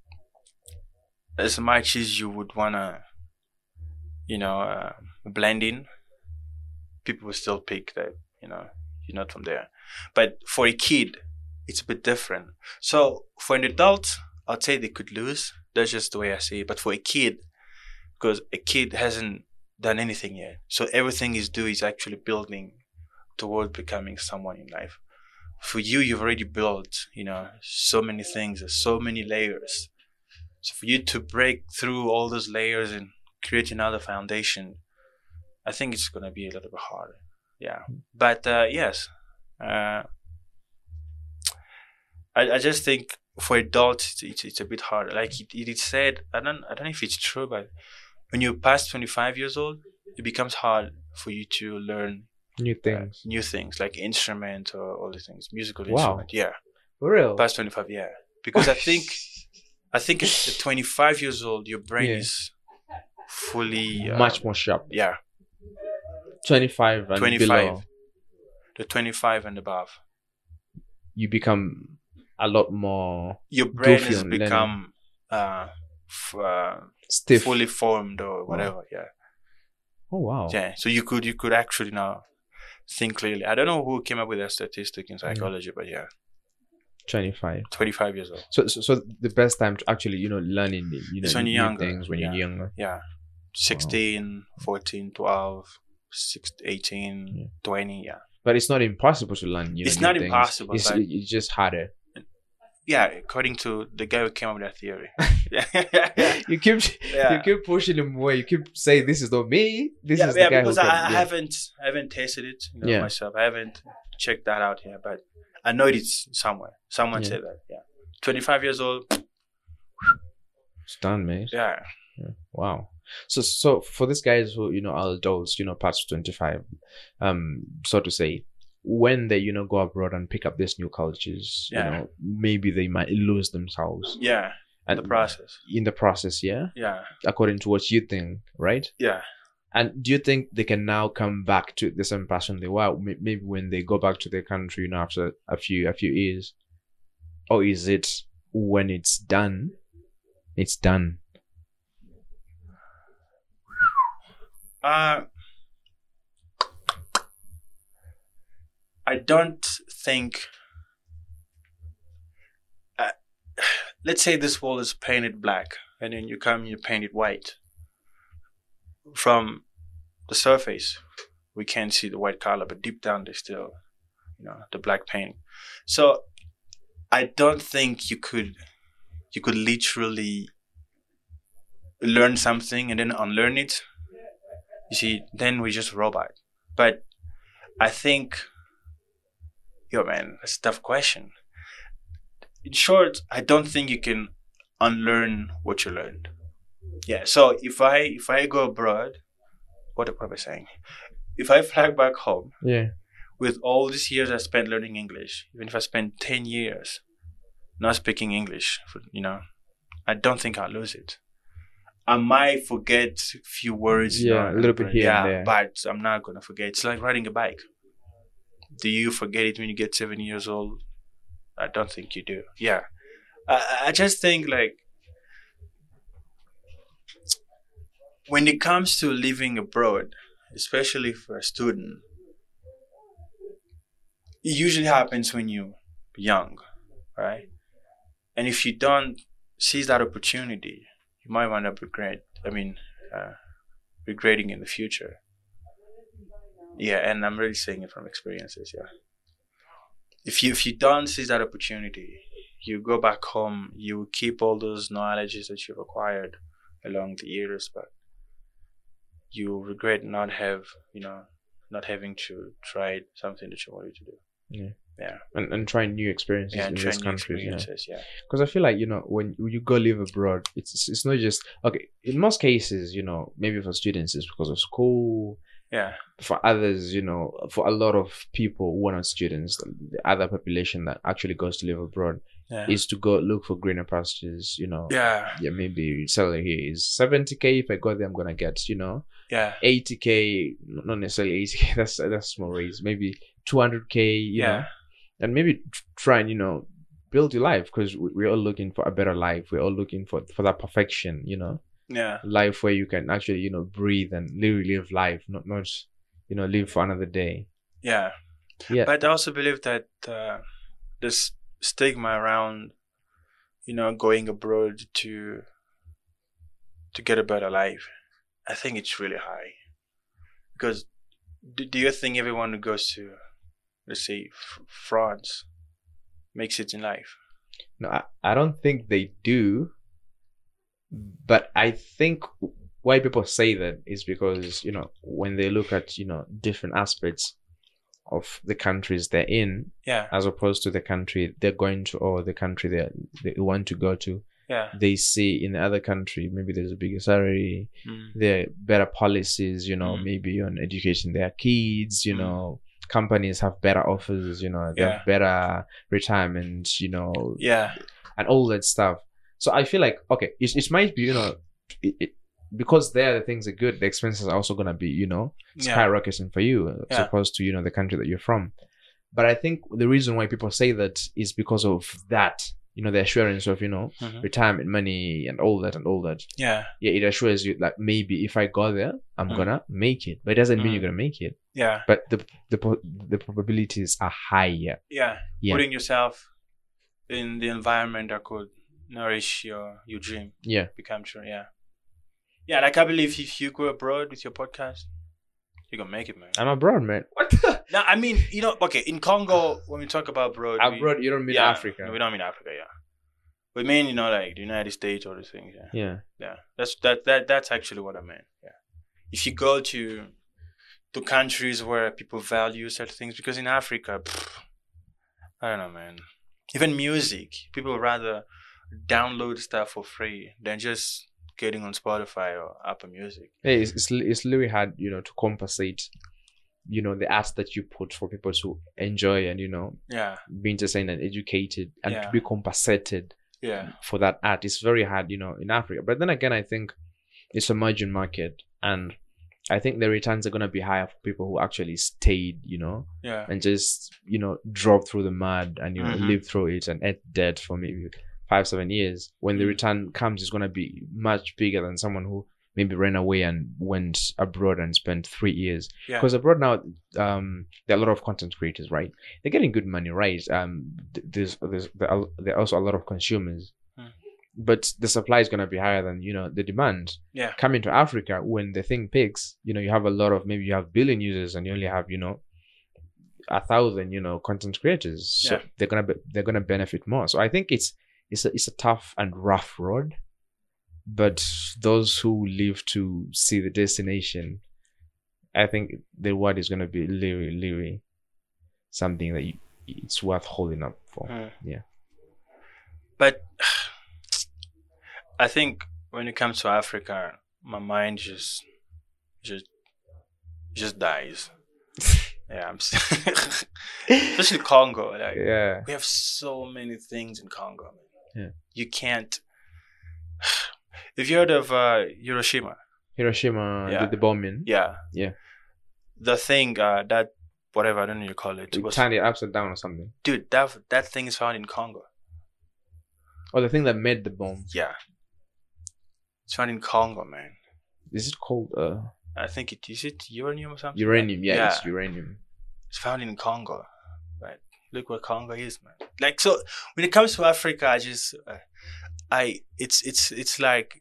Speaker 2: as much as you would want to, you know, uh, blend in, people will still pick that, you know, you're not from there. But for a kid, it's a bit different. So for an adult, I'd say they could lose. That's just the way I see it. But for a kid, because a kid hasn't done anything yet. So everything he's doing is actually building toward becoming someone in life. For you, you've already built, you know, so many things, so many layers. So for you to break through all those layers and create another foundation, I think it's going to be a little bit harder. Yeah. But uh, yes, uh, I, I just think for adults, it's, it's, it's a bit harder. Like it, it said, I don't, I don't know if it's true, but when you're past twenty-five years old, it becomes hard for you to learn
Speaker 1: new things,
Speaker 2: uh, new things like instrument or all these things, musical
Speaker 1: wow.
Speaker 2: instrument. Yeah.
Speaker 1: For real?
Speaker 2: Past twenty-five, yeah. Because I think, I think at twenty-five years old, your brain yeah. is fully uh,
Speaker 1: much more sharp.
Speaker 2: Yeah.
Speaker 1: twenty-five and
Speaker 2: twenty-five.
Speaker 1: below.
Speaker 2: The twenty-five and above.
Speaker 1: You become a lot more.
Speaker 2: Your brain has become uh, f- uh,
Speaker 1: stiff,
Speaker 2: fully formed or whatever.
Speaker 1: Oh.
Speaker 2: Yeah.
Speaker 1: Oh wow.
Speaker 2: Yeah. So you could you could actually now think clearly. I don't know who came up with that statistic in psychology, mm. but yeah.
Speaker 1: twenty-five.
Speaker 2: twenty-five years old.
Speaker 1: So, so, so the best time to actually, you know, learning, you know,
Speaker 2: when
Speaker 1: new
Speaker 2: you're younger.
Speaker 1: things when
Speaker 2: yeah.
Speaker 1: you're younger.
Speaker 2: Yeah. sixteen, wow. fourteen, twelve, sixteen, eighteen, yeah. twenty, yeah.
Speaker 1: But it's not impossible to learn, you know,
Speaker 2: It's not
Speaker 1: things.
Speaker 2: impossible.
Speaker 1: It's,
Speaker 2: but
Speaker 1: it's just harder.
Speaker 2: yeah, according to the guy who came up with that theory. yeah,
Speaker 1: you keep
Speaker 2: Yeah.
Speaker 1: you keep pushing him away. You keep saying this is not me. This
Speaker 2: yeah,
Speaker 1: is
Speaker 2: yeah
Speaker 1: the guy
Speaker 2: because
Speaker 1: who
Speaker 2: I,
Speaker 1: can,
Speaker 2: I
Speaker 1: yeah.
Speaker 2: haven't I haven't tasted it you know,
Speaker 1: Yeah.
Speaker 2: myself. I haven't checked that out here, but I know it's somewhere. Someone
Speaker 1: Yeah.
Speaker 2: said that. Yeah, twenty-five years old.
Speaker 1: It's done, mate.
Speaker 2: Yeah,
Speaker 1: Yeah. Wow. So so for these guys who, you know, are adults, you know, past twenty-five, um, so to say, when they, you know, go abroad and pick up these new cultures,
Speaker 2: Yeah.
Speaker 1: you know, maybe they might lose themselves
Speaker 2: yeah. In
Speaker 1: and
Speaker 2: the process.
Speaker 1: in the process, yeah,
Speaker 2: Yeah,
Speaker 1: according to what you think, right?
Speaker 2: yeah.
Speaker 1: And do you think they can now come back to the same person they were, m- maybe when they go back to their country, you know, after a few a few years, or is it when it's done, it's done?
Speaker 2: Uh, I don't think. Uh, let's say this wall is painted black, and then you come and you paint it white. From the surface, we can't see the white color, but deep down there's still, you know, the black paint. So, I don't think you could, you could literally learn something and then unlearn it. You see, then we're just a robot. But I think, yo, man, that's a tough question. In short, I don't think you can unlearn what you learned. Yeah. So if I if I go abroad, what am I saying? If I fly back home
Speaker 1: Yeah.
Speaker 2: with all these years I spent learning English, even if I spend ten years not speaking English, for, you know, I don't think I'll lose it. I might forget a few words.
Speaker 1: Yeah,
Speaker 2: you know,
Speaker 1: a little bit here
Speaker 2: yeah,
Speaker 1: and there.
Speaker 2: but I'm not gonna forget. It's like riding a bike. Do you forget it when you get seven years old? I don't think you do. Yeah, I, I just think like when it comes to living abroad, especially for a student, it usually happens when you're young, right? And if you don't seize that opportunity, you might wind up regret. I mean, uh, regretting in the future. Yeah, and I'm really saying it from experiences. Yeah, if you if you don't seize that opportunity, you go back home. You keep all those knowledges that you've acquired along the years, but you regret not have you know not having to try something that you wanted to do.
Speaker 1: Yeah.
Speaker 2: Yeah.
Speaker 1: And and try new experiences
Speaker 2: Yeah,
Speaker 1: in
Speaker 2: and try
Speaker 1: these
Speaker 2: new
Speaker 1: countries. Yeah.
Speaker 2: experiences. Yeah.
Speaker 1: Because I feel like, you know, when you go live abroad, it's it's not just okay. In most cases, you know, maybe for students it's because of school.
Speaker 2: Yeah.
Speaker 1: For others, you know, for a lot of people who are not students, the other population that actually goes to live abroad
Speaker 2: Yeah.
Speaker 1: is to go look for greener pastures. You know,
Speaker 2: Yeah.
Speaker 1: yeah, maybe salary here is seventy k. If I go there, I'm gonna get, you know,
Speaker 2: Yeah.
Speaker 1: eighty k. Not necessarily eighty k. That's that's small raise. Maybe two hundred k. You know.
Speaker 2: Yeah.
Speaker 1: And maybe try and, you know, build your life, because we're all looking for a better life. We're all looking for for that perfection, you know,
Speaker 2: Yeah.
Speaker 1: life where you can actually, you know, breathe and literally live life, not not you know, live for another day.
Speaker 2: Yeah.
Speaker 1: Yeah.
Speaker 2: But I also believe that uh, this stigma around, you know, going abroad to to get a better life, I think it's really high. Because do, do you think everyone who goes to, let's say, F- France makes it in life?
Speaker 1: No, I, I don't think they do. But I think why people say that is because, you know, when they look at, you know, different aspects of the countries they're in,
Speaker 2: Yeah.
Speaker 1: as opposed to the country they're going to, or the country they they want to go to,
Speaker 2: Yeah.
Speaker 1: they see in the other country maybe there's a bigger salary,
Speaker 2: Mm.
Speaker 1: there are better policies, you know,
Speaker 2: Mm.
Speaker 1: maybe on education their kids, you
Speaker 2: Mm.
Speaker 1: know, companies have better offers, you know, they
Speaker 2: Yeah.
Speaker 1: have better retirement, you know,
Speaker 2: Yeah.
Speaker 1: and all that stuff. So I feel like, okay, it, it might be, you know, it, it, because there the things are good, the expenses are also gonna be, you know,
Speaker 2: Yeah.
Speaker 1: skyrocketing for you, as
Speaker 2: Yeah.
Speaker 1: opposed to, you know, the country that you're from. But I think the reason why people say that is because of that, you know, the assurance of, you know,
Speaker 2: Mhm.
Speaker 1: retirement money and all that and all that.
Speaker 2: Yeah.
Speaker 1: Yeah, it assures you that maybe if I go there, I'm
Speaker 2: Mm.
Speaker 1: gonna make it. But it doesn't mean
Speaker 2: Mm.
Speaker 1: you're gonna make it.
Speaker 2: Yeah.
Speaker 1: But the the po- the probabilities are higher.
Speaker 2: Yeah.
Speaker 1: Yeah.
Speaker 2: Putting yourself in the environment that could nourish your, your dream
Speaker 1: Yeah.
Speaker 2: become true. Yeah. Yeah. Like I believe if you go abroad with your podcast, you're gonna make it, man.
Speaker 1: I'm abroad, man. What the?
Speaker 2: No, I mean, you know, okay, in Congo, when we talk about abroad, we-
Speaker 1: Abroad, you don't mean
Speaker 2: yeah,
Speaker 1: Africa.
Speaker 2: We don't mean Africa, yeah. We mean, you know, like the United States or these things, yeah.
Speaker 1: Yeah.
Speaker 2: Yeah. That's that that that's actually what I meant. Yeah. If you go to to countries where people value certain things, because in Africa, pff, I don't know, man. Even music, people rather download stuff for free than just getting on Spotify or Apple Music.
Speaker 1: Hey, it's, it's it's really hard, you know, to compensate, you know, the arts that you put for people to enjoy and, you know,
Speaker 2: Yeah.
Speaker 1: be entertained and educated and
Speaker 2: Yeah.
Speaker 1: to be compensated
Speaker 2: Yeah.
Speaker 1: for that art. It's very hard, you know, in Africa. But then again, I think it's a emerging market, and I think the returns are gonna be higher for people who actually stayed, you know,
Speaker 2: Yeah.
Speaker 1: and just, you know, drove through the mud and, you know,
Speaker 2: Mhm.
Speaker 1: lived through it and ate dead for maybe five, seven years. When the
Speaker 2: Mm.
Speaker 1: return comes, it's gonna be much bigger than someone who maybe ran away and went abroad and spent three years.
Speaker 2: Yeah.
Speaker 1: Because abroad now, um, there are a lot of content creators, right? They're getting good money, right? Um, th- there's there's there are, there are also a lot of consumers,
Speaker 2: Hmm.
Speaker 1: but the supply is gonna be higher than, you know, the demand.
Speaker 2: Yeah.
Speaker 1: Coming to Africa, when the thing peaks, you know, you have a lot of, maybe you have billion users and you only have, you know, a thousand, you know, content creators. So
Speaker 2: Yeah.
Speaker 1: they're gonna be, they're gonna benefit more. So I think it's it's a it's a tough and rough road, but those who live to see the destination, I think the reward is gonna be really, really something that you, it's worth holding up for.
Speaker 2: Mm.
Speaker 1: Yeah.
Speaker 2: But I think when it comes to Africa, my mind just just just dies. Yeah, I'm s- especially Congo. Like
Speaker 1: Yeah.
Speaker 2: we have so many things in Congo. Man.
Speaker 1: Yeah.
Speaker 2: You can't. If you heard of uh, Hiroshima,
Speaker 1: Hiroshima,
Speaker 2: Yeah.
Speaker 1: the, the bombing.
Speaker 2: yeah,
Speaker 1: Yeah.
Speaker 2: the thing uh, that whatever I don't know you call it,
Speaker 1: We
Speaker 2: was,
Speaker 1: turned it upside down or something.
Speaker 2: dude. That that thing is found in Congo.
Speaker 1: Or the thing that made the bomb.
Speaker 2: Yeah, it's found in Congo, man.
Speaker 1: Is it called uh
Speaker 2: I think it is it uranium or something.
Speaker 1: uranium? Yeah,
Speaker 2: Yeah.
Speaker 1: it's uranium.
Speaker 2: It's found in Congo, right? Look where Congo is, man. Like so, when it comes to Africa, I just, uh, I it's it's it's like,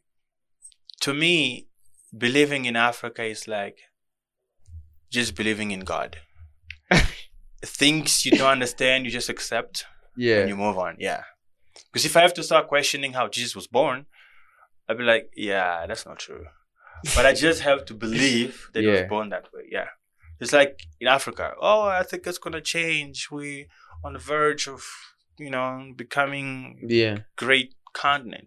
Speaker 2: to me, believing in Africa is like just believing in God. Things you don't understand, you just accept
Speaker 1: Yeah.
Speaker 2: and you move on. Yeah, because if I have to start questioning how Jesus was born, I'd be like, yeah, that's not true. But I just have to believe that he
Speaker 1: Yeah.
Speaker 2: was born that way. Yeah. It's like in Africa. Oh, I think it's going to change. We on the verge of, you know, becoming
Speaker 1: Yeah.
Speaker 2: great continent.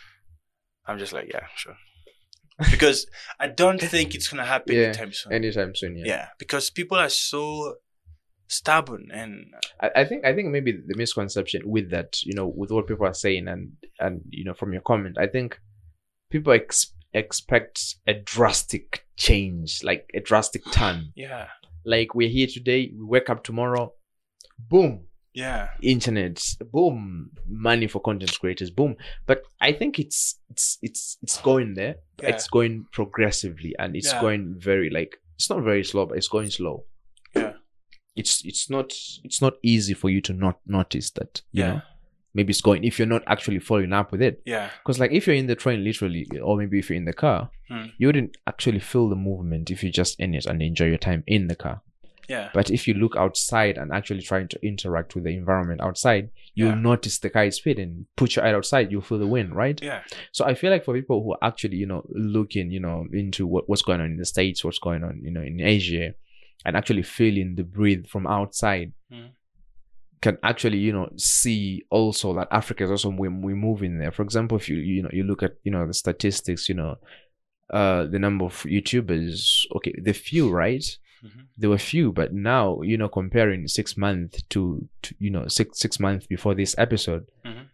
Speaker 2: I'm just like, yeah, sure. Because I don't think it's going to happen
Speaker 1: Yeah.
Speaker 2: anytime soon.
Speaker 1: Anytime soon, yeah.
Speaker 2: Yeah. Because people are so stubborn and
Speaker 1: I, I think I think maybe the misconception with that, you know, with what people are saying and and you know, from your comment, I think people ex- expect a drastic change, like a drastic turn.
Speaker 2: yeah.
Speaker 1: Like we're here today, we wake up tomorrow, boom,
Speaker 2: Yeah.
Speaker 1: internet, boom, money for content creators, boom. But I think it's it's it's it's going there.
Speaker 2: Yeah.
Speaker 1: It's going progressively, and it's
Speaker 2: Yeah.
Speaker 1: going very, like, it's not very slow, but it's going slow.
Speaker 2: Yeah.
Speaker 1: It's it's not it's not easy for you to not notice that, you
Speaker 2: Yeah.
Speaker 1: know. Maybe it's going, if you're not actually following up with it.
Speaker 2: Yeah.
Speaker 1: Because like if you're in the train literally, or maybe if you're in the car,
Speaker 2: Hmm.
Speaker 1: you wouldn't actually feel the movement if you just in it and enjoy your time in the car.
Speaker 2: Yeah.
Speaker 1: But if you look outside and actually trying to interact with the environment outside, you'll
Speaker 2: Yeah.
Speaker 1: notice the car is speeding. Put your eye outside, you'll feel the wind, right?
Speaker 2: Yeah.
Speaker 1: So I feel like for people who are actually, you know, looking, you know, into what, what's going on in the States, what's going on, you know, in Asia, and actually feeling the breathe from outside,
Speaker 2: Mm.
Speaker 1: can actually, you know, see also that Africa is also, we, we move in there. For example, if you, you know, you look at, you know, the statistics, you know, uh, the number of YouTubers, okay, the few, right?
Speaker 2: Mhm.
Speaker 1: There were few, but now, you know, comparing six months to, to you know, six six months before this episode,
Speaker 2: Mhm.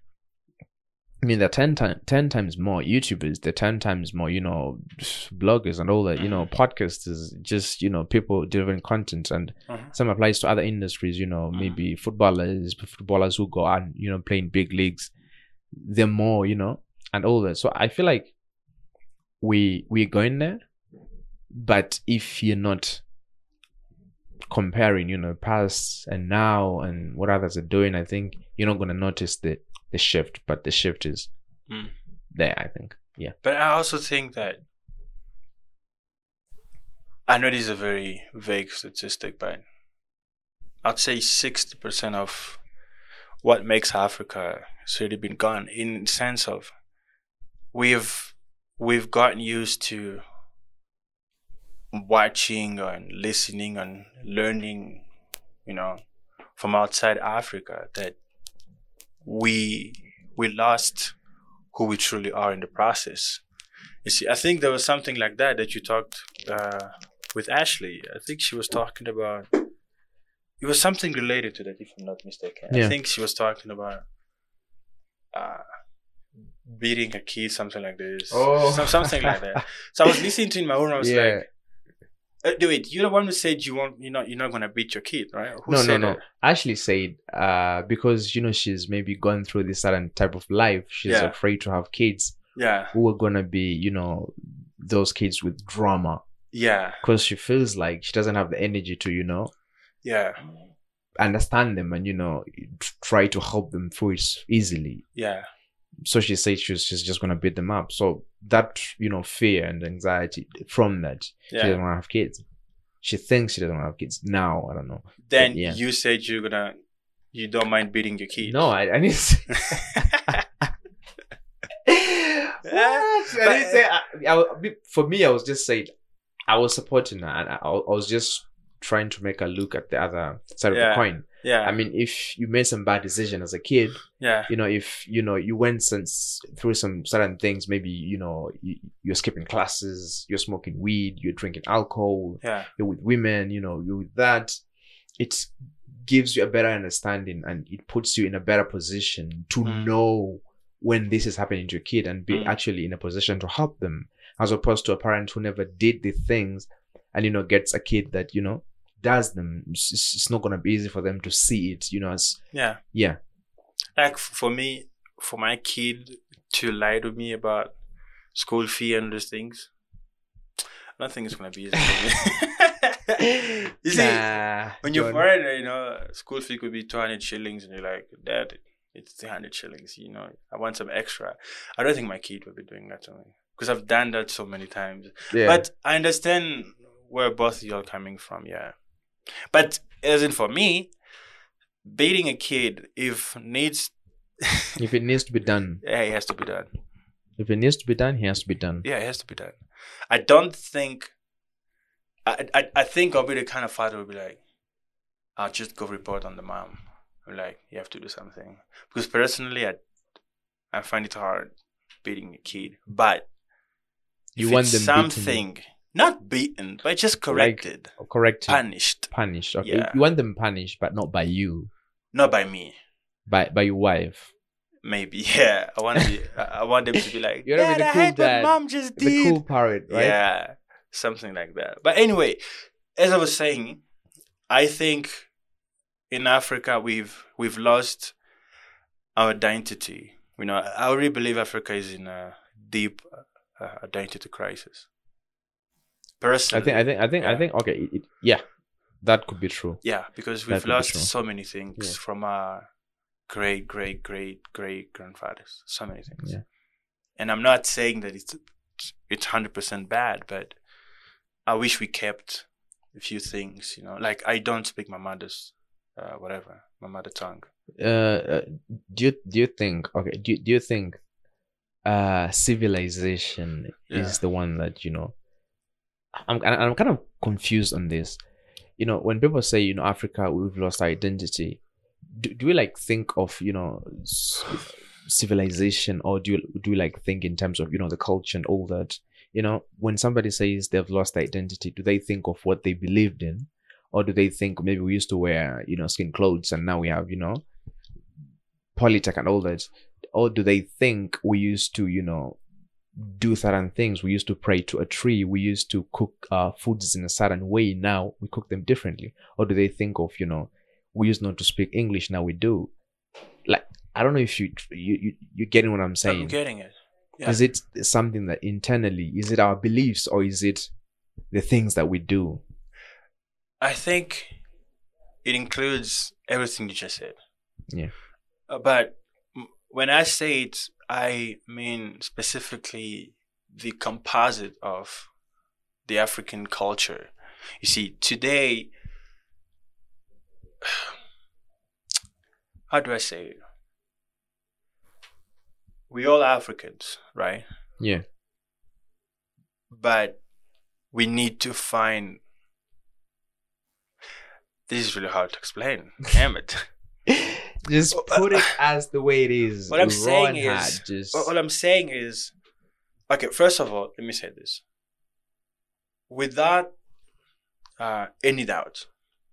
Speaker 1: I mean, there are ten, time, ten times more YouTubers, there are ten times more, you know, bloggers and all that, you know, podcasters, just, you know, people delivering content. And
Speaker 2: Mhm.
Speaker 1: some applies to other industries, you know, maybe footballers, footballers who go on, you know, playing big leagues. They're more, you know, and all that. So I feel like we, we're going there, but if you're not comparing, you know, past and now and what others are doing, I think you're not going to notice the, the shift, but the shift is
Speaker 2: Mm.
Speaker 1: there, I think. Yeah.
Speaker 2: But I also think that I know this is a very vague statistic, but I'd say sixty percent of what makes Africa has already been gone, in the sense of we've we've gotten used to watching and listening and learning, you know, from outside Africa, that we we lost who we truly are in the process. You see, I think there was something like that that you talked uh, with Ashley. I think she was talking about, it was something related to that, if I'm not mistaken.
Speaker 1: Yeah.
Speaker 2: I think she was talking about uh, beating a kid, something like this.
Speaker 1: Oh.
Speaker 2: Some, something like that. So I was listening to it in my room, I was
Speaker 1: Yeah.
Speaker 2: like, uh, wait, you're the one who said you won't, you're not, you're not going to beat your kid, right? Who
Speaker 1: no, no,
Speaker 2: said
Speaker 1: no.
Speaker 2: that?
Speaker 1: Ashley said, uh, because you know she's maybe gone through this certain type of life, she's
Speaker 2: Yeah.
Speaker 1: afraid to have kids
Speaker 2: Yeah,
Speaker 1: who are gonna be, you know, those kids with drama,
Speaker 2: yeah,
Speaker 1: because she feels like she doesn't have the energy to, you know,
Speaker 2: yeah,
Speaker 1: understand them and you know t- try to help them through it easily.
Speaker 2: yeah,
Speaker 1: So she said she's she's just gonna beat them up. So that, you know, fear and anxiety from that, she
Speaker 2: yeah.
Speaker 1: doesn't want to have kids. She thinks she doesn't want to have kids now. I don't know.
Speaker 2: Then
Speaker 1: But yeah.
Speaker 2: you said you're gonna, you don't mind beating your kid.
Speaker 1: No, I, I didn't say. What? I didn't say. I, I, for me, I was just saying I was supporting her, and I, I was just trying to make her look at the other side of
Speaker 2: Yeah.
Speaker 1: the coin.
Speaker 2: Yeah,
Speaker 1: I mean, if you made some bad decision as a kid,
Speaker 2: yeah,
Speaker 1: you know, if you know you went since through some certain things, maybe you know you, you're skipping classes, you're smoking weed, you're drinking alcohol,
Speaker 2: yeah,
Speaker 1: you're with women, you know, you're with that. It gives you a better understanding, and it puts you in a better position to
Speaker 2: Mm.
Speaker 1: know when this is happening to your kid and be
Speaker 2: Mm.
Speaker 1: actually in a position to help them, as opposed to a parent who never did the things and you know gets a kid that you know does them. It's, it's not going to be easy for them to see it, you know, as
Speaker 2: yeah.
Speaker 1: yeah.
Speaker 2: Like f- for me, for my kid to lie to me about school fee and those things, I don't think it's gonna be easy for me. You see,
Speaker 1: Nah,
Speaker 2: when you're
Speaker 1: John.
Speaker 2: foreigner, you know, school fee could be two hundred shillings, and you're like, Dad, it's three hundred shillings. You know, I want some extra. I don't think my kid will be doing that to me, because I've done that so many times.
Speaker 1: Yeah.
Speaker 2: But I understand where both of you are coming from, yeah. But as in for me, beating a kid, if needs,
Speaker 1: If it needs to be done,
Speaker 2: yeah, it has to be done.
Speaker 1: if it needs to be done, it has to be done.
Speaker 2: Yeah, it has to be done. I don't think. I I, I think I'll be the kind of father who'll be like, I'll just go report on the mom. I'm like, you have to do something, because personally, I I find it hard beating a kid, but
Speaker 1: You
Speaker 2: if
Speaker 1: want
Speaker 2: it's
Speaker 1: them beaten.
Speaker 2: something not beaten, but just corrected,
Speaker 1: Corrected,
Speaker 2: punished,
Speaker 1: punished. Okay,
Speaker 2: Yeah.
Speaker 1: you want them punished, but not by you,
Speaker 2: not by me.
Speaker 1: by by your wife.
Speaker 2: Maybe, yeah. I want to be. I I want them to be like,
Speaker 1: You wanna be
Speaker 2: Dad,
Speaker 1: the
Speaker 2: I
Speaker 1: cool
Speaker 2: hate what
Speaker 1: dad,
Speaker 2: mom just
Speaker 1: The
Speaker 2: did.
Speaker 1: cool parrot, right?
Speaker 2: Yeah, something like that. But anyway, as I was saying, I think in Africa we've we've lost our identity. You know, I really believe Africa is in a deep uh, identity crisis.
Speaker 1: I
Speaker 2: Personally,
Speaker 1: think, I think, I think, I
Speaker 2: yeah.
Speaker 1: think. Okay, it, it, yeah, that could be true.
Speaker 2: yeah, because
Speaker 1: That
Speaker 2: we've
Speaker 1: could be
Speaker 2: lost
Speaker 1: true.
Speaker 2: so many things
Speaker 1: Yeah.
Speaker 2: from our great, great, great, great grandfathers. So many things.
Speaker 1: Yeah.
Speaker 2: And I'm not saying that it's it's hundred percent bad, but I wish we kept a few things. You know, like I don't speak my mother's uh, whatever, my mother tongue.
Speaker 1: Uh, uh, do you do you think? Okay, do you, do you think? Uh, civilization
Speaker 2: Yeah.
Speaker 1: is the one that you know. I'm I'm kind of confused on this. You know, when people say you know Africa, we've lost our identity. Do, do we like think of you know s- civilization, or do you do you like think in terms of you know the culture and all that? You know, when somebody says they've lost their identity, do they think of what they believed in, or do they think maybe we used to wear you know skin clothes and now we have you know polytech and all that, or do they think we used to you know do certain things? We used to pray to a tree. We used to cook uh, foods in a certain way. Now we cook them differently. Or do they think of, you know, we used not to speak English. Now we do. Like, I don't know if you you you you're getting what I'm saying.
Speaker 2: I'm getting it. Yeah.
Speaker 1: Is it something that internally, is it our beliefs, or is it the things that we do?
Speaker 2: I think it includes everything you just said.
Speaker 1: Yeah.
Speaker 2: Uh, but m- when I say it, I mean specifically the composite of the African culture. You see, today, how do I say it? We all Africans, right?
Speaker 1: Yeah.
Speaker 2: But we need to find. This is really hard to explain. Damn it.
Speaker 1: Just put it as the way it is.
Speaker 2: What I'm
Speaker 1: Raw
Speaker 2: saying
Speaker 1: and hard,
Speaker 2: is,
Speaker 1: just
Speaker 2: what I'm saying is, okay. First of all, let me say this. Without uh, any doubt,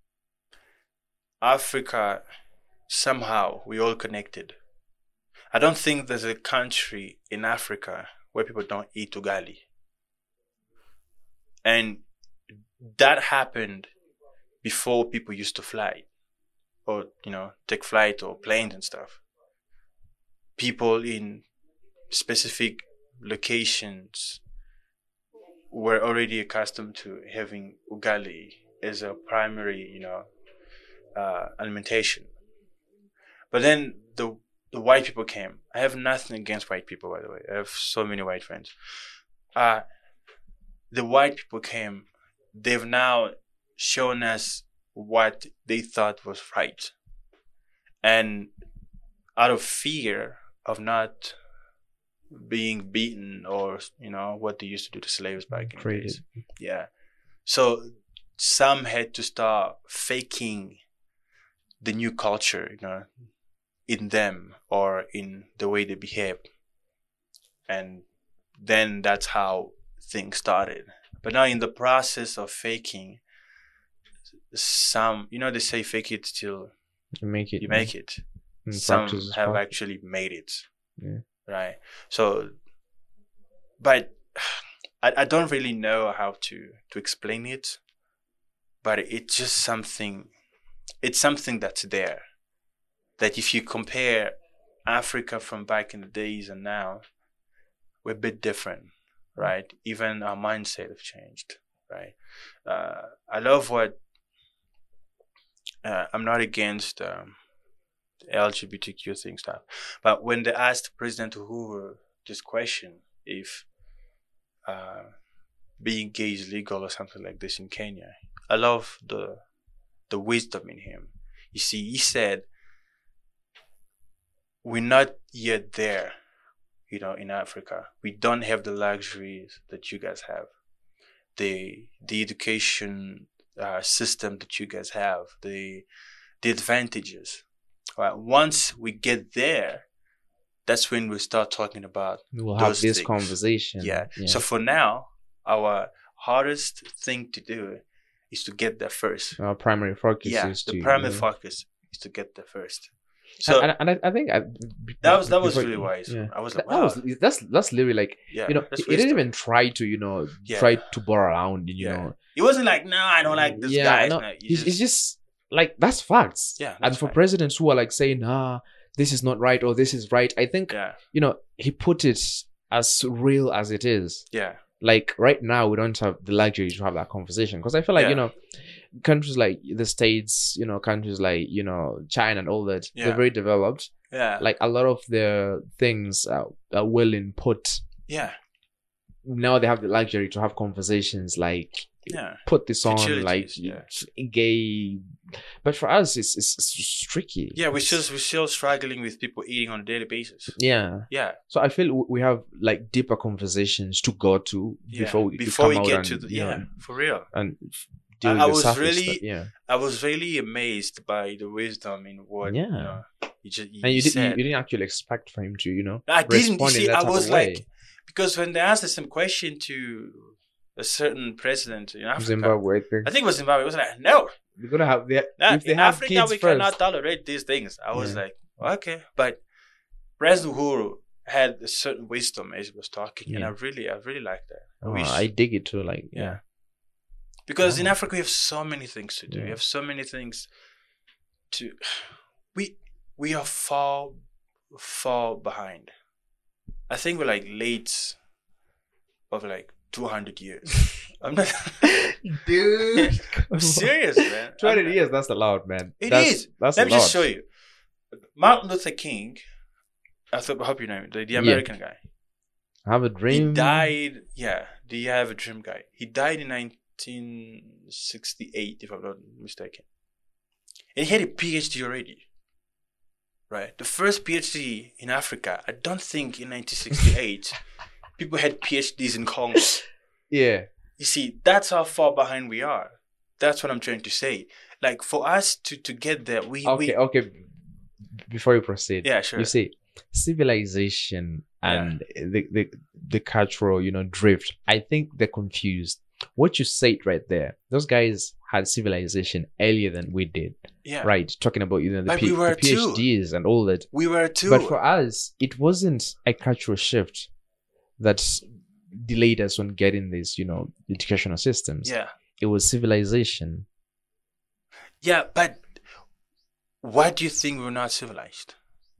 Speaker 2: Africa, somehow we all connected. I don't think there's a country in Africa where people don't eat ugali. And that happened before people used to fly or, you know, take flight or planes and stuff. People in specific locations were already accustomed to having ugali as a primary, you know, uh, alimentation. But then the the white people came. I have nothing against white people, by the way. I have so many white friends. Uh, the white people came. They've now shown us what they thought was right. And out of fear of not being beaten or, you know, what they used to do to slaves back in the days. Yeah. So some had to start faking the new culture, you know, in them or in the way they behave. And then that's how things started. But now in the process of faking, some, you know, they say fake it till
Speaker 1: you make it.
Speaker 2: You make it.
Speaker 1: In
Speaker 2: some
Speaker 1: practice,
Speaker 2: have
Speaker 1: possible.
Speaker 2: actually made it.
Speaker 1: Yeah.
Speaker 2: Right. So, but I, I don't really know how to, to explain it, but it's just something, it's something that's there. That if you compare Africa from back in the days and now, we're a bit different, right? Even our mindset have changed, right? Uh, I love what, uh, I'm not against um, L G B T Q thing stuff, but when they asked President Uhuru this question, if uh, being gay is legal or something like this in Kenya, I love the the wisdom in him. You see, he said, we're not yet there, you know, in Africa. We don't have the luxuries that you guys have. The the education uh, system that you guys have, the the advantages. Right? Once we get there, that's when we start talking about
Speaker 1: We'll
Speaker 2: those
Speaker 1: have this
Speaker 2: things.
Speaker 1: conversation.
Speaker 2: Yeah.
Speaker 1: yeah.
Speaker 2: So for now, our hardest thing to do is to get there first.
Speaker 1: Our primary focus
Speaker 2: Yeah,
Speaker 1: is
Speaker 2: the
Speaker 1: to
Speaker 2: primary
Speaker 1: yeah.
Speaker 2: focus is to get there first. So
Speaker 1: and, and, and I, I think I,
Speaker 2: that was that was
Speaker 1: before-
Speaker 2: really wise.
Speaker 1: Yeah.
Speaker 2: I was like,
Speaker 1: That
Speaker 2: wow.
Speaker 1: was that's that's literally like
Speaker 2: yeah,
Speaker 1: you know
Speaker 2: that's
Speaker 1: he, he didn't
Speaker 2: wisdom.
Speaker 1: even try to you know
Speaker 2: Yeah.
Speaker 1: try to bore around you
Speaker 2: Yeah.
Speaker 1: know
Speaker 2: It wasn't like, no, I don't like this
Speaker 1: yeah,
Speaker 2: guy.
Speaker 1: no,
Speaker 2: No, you
Speaker 1: it's,
Speaker 2: just-
Speaker 1: it's just like that's facts.
Speaker 2: Yeah,
Speaker 1: and
Speaker 2: that's
Speaker 1: for
Speaker 2: fact.
Speaker 1: presidents who are like saying ah this is not right or this is right, I think
Speaker 2: yeah,
Speaker 1: you know he put it as real as it is.
Speaker 2: yeah,
Speaker 1: Like right now we don't have the luxury to have that conversation because I feel like
Speaker 2: Yeah.
Speaker 1: you know countries like the States, you know countries like you know China and all that,
Speaker 2: Yeah.
Speaker 1: they're very developed.
Speaker 2: yeah,
Speaker 1: Like a lot of their things are, are well input.
Speaker 2: yeah,
Speaker 1: Now they have the luxury to have conversations like
Speaker 2: yeah.
Speaker 1: put this on like
Speaker 2: Futilities, yeah.
Speaker 1: gay, but for us it's it's, it's tricky.
Speaker 2: Yeah, we're
Speaker 1: It's-
Speaker 2: still we're still struggling with people eating on a daily basis.
Speaker 1: yeah.
Speaker 2: Yeah,
Speaker 1: So I feel we have like deeper conversations to go to
Speaker 2: yeah.
Speaker 1: before we
Speaker 2: before
Speaker 1: come
Speaker 2: we
Speaker 1: out
Speaker 2: get
Speaker 1: and,
Speaker 2: to the
Speaker 1: you know,
Speaker 2: yeah, for real.
Speaker 1: and deal
Speaker 2: I-
Speaker 1: with
Speaker 2: I
Speaker 1: the
Speaker 2: was
Speaker 1: surface
Speaker 2: really-
Speaker 1: stuff, yeah.
Speaker 2: I was really amazed by the wisdom in what
Speaker 1: Yeah.
Speaker 2: you know, you just you
Speaker 1: And you, did, you,
Speaker 2: said.
Speaker 1: you didn't actually expect for him to, you know,
Speaker 2: I didn't. You
Speaker 1: respond in
Speaker 2: see,
Speaker 1: that
Speaker 2: I
Speaker 1: type
Speaker 2: was
Speaker 1: of way.
Speaker 2: like, because when they asked the same question to a certain president in Africa,
Speaker 1: Zimbabwe thing.
Speaker 2: I think it was Zimbabwe. It was like, no,
Speaker 1: We're gonna have the
Speaker 2: nah,
Speaker 1: if they
Speaker 2: in
Speaker 1: have
Speaker 2: Africa
Speaker 1: kids
Speaker 2: we
Speaker 1: first.
Speaker 2: cannot tolerate these things. I was
Speaker 1: Yeah.
Speaker 2: like, okay, but President Uhuru had a certain wisdom as he was talking, and I
Speaker 1: Yeah.
Speaker 2: really, I really like that. I
Speaker 1: Oh,
Speaker 2: wish,
Speaker 1: I dig it too. Like
Speaker 2: yeah.
Speaker 1: yeah,
Speaker 2: because in
Speaker 1: Wow.
Speaker 2: Africa we have so many things to do.
Speaker 1: Yeah.
Speaker 2: We have so many things to. We we are far far behind. I think we're like late of like two hundred years. I'm not.
Speaker 1: dude.
Speaker 2: I'm serious, man.
Speaker 1: Two hundred
Speaker 2: I'm-
Speaker 1: years. That's a lot, man.
Speaker 2: It
Speaker 1: that's,
Speaker 2: is.
Speaker 1: That's
Speaker 2: Let
Speaker 1: a
Speaker 2: me
Speaker 1: lot.
Speaker 2: just show you. Martin Luther King. I thought, I hope you know him. The, the
Speaker 1: Yeah.
Speaker 2: American guy.
Speaker 1: I have a dream.
Speaker 2: He died. Yeah. Do you have a dream guy? He died in nineteen sixty-eight, if I'm not mistaken. And he had a PhD already. Right? The first PhD in Africa, I don't think in nineteen sixty-eight, people had PhDs in Congo.
Speaker 1: Yeah.
Speaker 2: You see, that's how far behind we are. That's what I'm trying to say. Like, for us to, to get there, we...
Speaker 1: Okay,
Speaker 2: we,
Speaker 1: okay. Before you proceed.
Speaker 2: Yeah, sure.
Speaker 1: You see, civilization and yeah. the, the, the cultural, you know, drift, I think they're confused. What you said right there, those guys had civilization earlier than we did.
Speaker 2: Yeah.
Speaker 1: Right? Talking about, you know, the,
Speaker 2: like
Speaker 1: P-
Speaker 2: we were
Speaker 1: the PhDs
Speaker 2: too.
Speaker 1: and all that.
Speaker 2: We were too.
Speaker 1: But for us, it wasn't a cultural shift that's delayed us on getting these, you know, educational systems.
Speaker 2: Yeah.
Speaker 1: It was civilization.
Speaker 2: Yeah, but why do you think we're not civilized?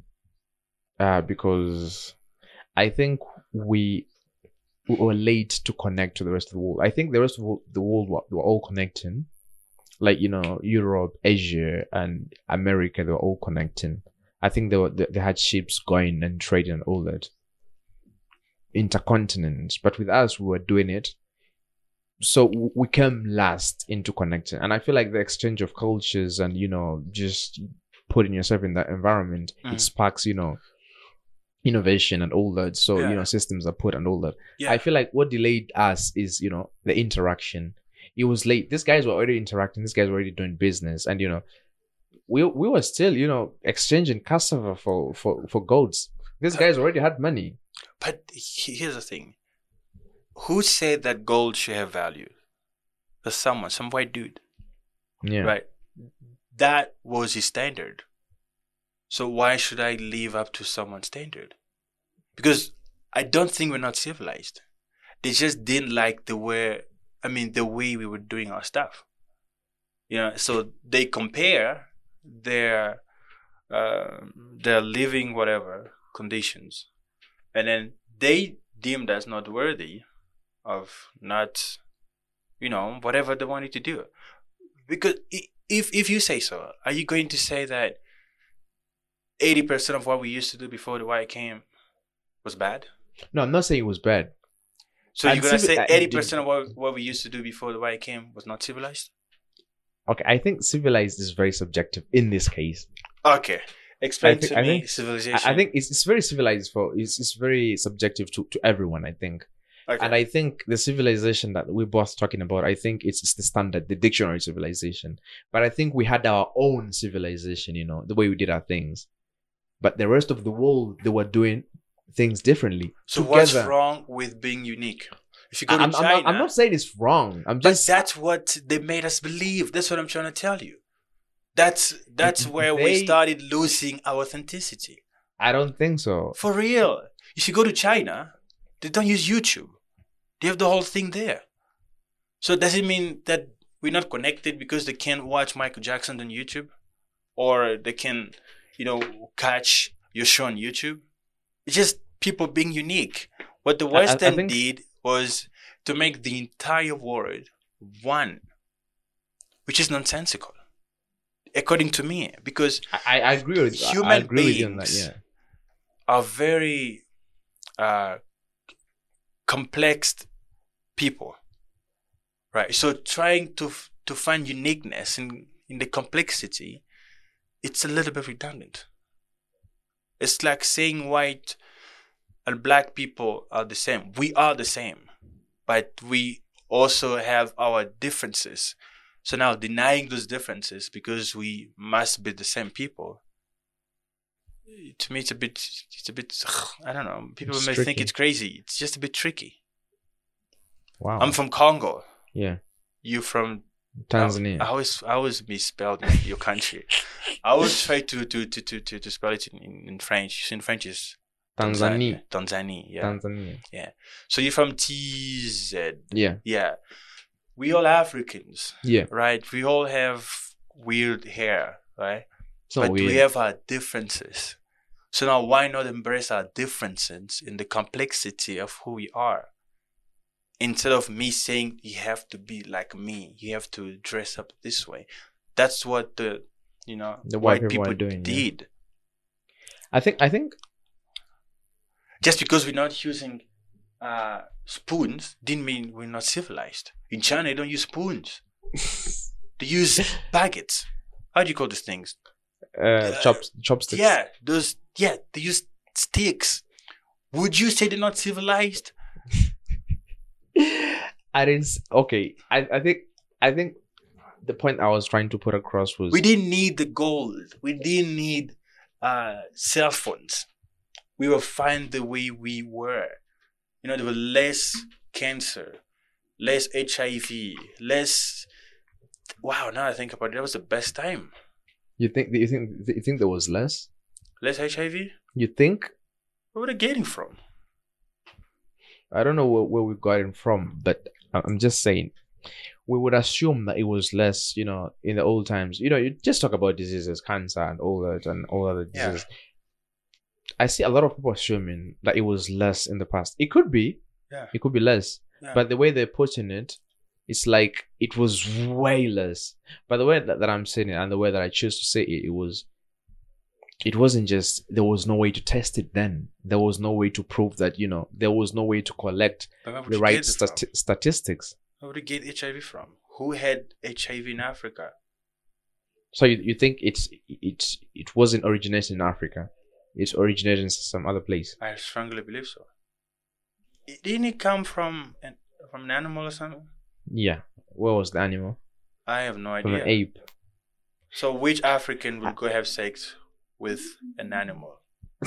Speaker 1: Uh, because I think we, we were late to connect to the rest of the world. I think the rest of the world were, were all connecting. Like, you know, Europe, Asia, and America, they were all connecting. I think they were they, they had ships going and trading and all that. Intercontinents. But with us, we were doing it. So we came last into connecting. And I feel like the exchange of cultures and, you know, just putting yourself in that environment, mm. it sparks, you know, innovation and all that. So, yeah. you know, systems are put and all that. Yeah. I feel like what delayed us is, you know, the interaction. It was late. These guys were already interacting. These guys were already doing business. And, you know, we we were still, you know, exchanging cassava for, for, for goats. These guys already had money.
Speaker 2: But here's the thing. Who said that gold should have value? There's someone, some white dude.
Speaker 1: Yeah.
Speaker 2: Right? That was his standard. So why should I live up to someone's standard? Because I don't think we're not civilized. They just didn't like the way, I mean, the way we were doing our stuff. You know, so they compare their uh, their living whatever conditions, and then they deemed us not worthy of not, you know, whatever they wanted to do. Because if if you say so, are you going to say that eighty percent of what we used to do before the white came was bad?
Speaker 1: No, I'm not saying it was bad.
Speaker 2: So you're going to say eighty percent of what, what we used to do before the white came was not civilized?
Speaker 1: Okay, I think civilized is very subjective in this case.
Speaker 2: Okay. Explain
Speaker 1: think,
Speaker 2: to
Speaker 1: I
Speaker 2: me
Speaker 1: think,
Speaker 2: civilization.
Speaker 1: I think it's, it's very civilized for, it's, it's very subjective to, to everyone, I think. Okay. And I think the civilization that we're both talking about, I think it's, it's the standard, the dictionary civilization. But I think we had our own civilization, you know, the way we did our things. But the rest of the world, they were doing things differently.
Speaker 2: So together. What's wrong with being unique? If you go to
Speaker 1: I'm,
Speaker 2: China,
Speaker 1: I'm, not, I'm not saying it's wrong. I'm just.
Speaker 2: But that's what they made us believe. That's what I'm trying to tell you. That's that's where they, we started losing our authenticity.
Speaker 1: I don't think so.
Speaker 2: For real. If you go to China, they don't use YouTube. They have the whole thing there. So does it mean that we're not connected because they can't watch Michael Jackson on YouTube? Or they can, you know, catch your show on YouTube? It's just people being unique. What the West End think... did was to make the entire world one, which is nonsensical, according to me. Because
Speaker 1: I, I agree with
Speaker 2: human
Speaker 1: I agree
Speaker 2: beings
Speaker 1: with you on that, yeah.
Speaker 2: are very uh, complex people, right? So trying to to find uniqueness in, in the complexity, it's a little bit redundant. It's like saying white and black people are the same. We are the same, but we also have our differences. So now denying those differences because we must be the same people, to me it's a bit, it's a bit, I don't know. People it's may tricky. think it's crazy. It's just a bit tricky.
Speaker 1: Wow.
Speaker 2: I'm from Congo.
Speaker 1: Yeah.
Speaker 2: You from
Speaker 1: Tanzania.
Speaker 2: I, I always, I always misspelled your country. I always try to to to to to, to spell it in, in French. In French is
Speaker 1: Tanzania.
Speaker 2: Tanzania. Yeah.
Speaker 1: Tanzania.
Speaker 2: Yeah. So you're from T Z.
Speaker 1: Yeah.
Speaker 2: Yeah. We all Africans.
Speaker 1: Yeah.
Speaker 2: Right. We all have weird hair. Right.
Speaker 1: So
Speaker 2: but
Speaker 1: weird.
Speaker 2: we have our differences. So now why not embrace our differences in the complexity of who we are? Instead of me saying you have to be like me, you have to dress up this way. That's what the you know
Speaker 1: the
Speaker 2: white,
Speaker 1: white
Speaker 2: people,
Speaker 1: people doing,
Speaker 2: did.
Speaker 1: Yeah. I think I think
Speaker 2: just because we're not using uh, spoons didn't mean we're not civilized. In China, they don't use spoons. They use baguettes. How do you call these things?
Speaker 1: Uh,
Speaker 2: Uh,
Speaker 1: chop, chopsticks.
Speaker 2: Yeah, those. Yeah, they use sticks. Would you say they're not civilized?
Speaker 1: I didn't. s- Okay, I, I think I think the point I was trying to put across was
Speaker 2: We didn't need the gold. We didn't need uh, cell phones. We were fine the way we were. You know, there was less cancer, less H I V, less. Wow, now I think about it, that was the best time.
Speaker 1: you think you think you think there was less.
Speaker 2: Less H I V?
Speaker 1: You think?
Speaker 2: Where were they getting from?
Speaker 1: I don't know where, where we got it from, but I- I'm just saying we would assume that it was less. You know, in the old times, you know, you just talk about diseases, cancer, and all that, and all other
Speaker 2: Yeah.
Speaker 1: diseases. I see a lot of people assuming that it was less in the past. It could be,
Speaker 2: Yeah.
Speaker 1: it could be less,
Speaker 2: Yeah.
Speaker 1: but the way they're putting it, it's like it was way less. But the way that, that I'm saying it and the way that I choose to say it, it was, it wasn't just, there was no way to test it then. There was no way to prove that, you know, there was no way to collect
Speaker 2: But where would
Speaker 1: the
Speaker 2: you
Speaker 1: right
Speaker 2: get it from?
Speaker 1: stati- statistics.
Speaker 2: Where would you get H I V from? Who had H I V in Africa?
Speaker 1: So you, you think it's, it's, it wasn't originated in Africa. It's originated in some other place.
Speaker 2: I strongly believe so. It- Didn't it come from an, from an animal or something?
Speaker 1: Yeah. Where was the animal?
Speaker 2: I have no
Speaker 1: From
Speaker 2: idea.
Speaker 1: an ape.
Speaker 2: So which African would go have sex with an animal?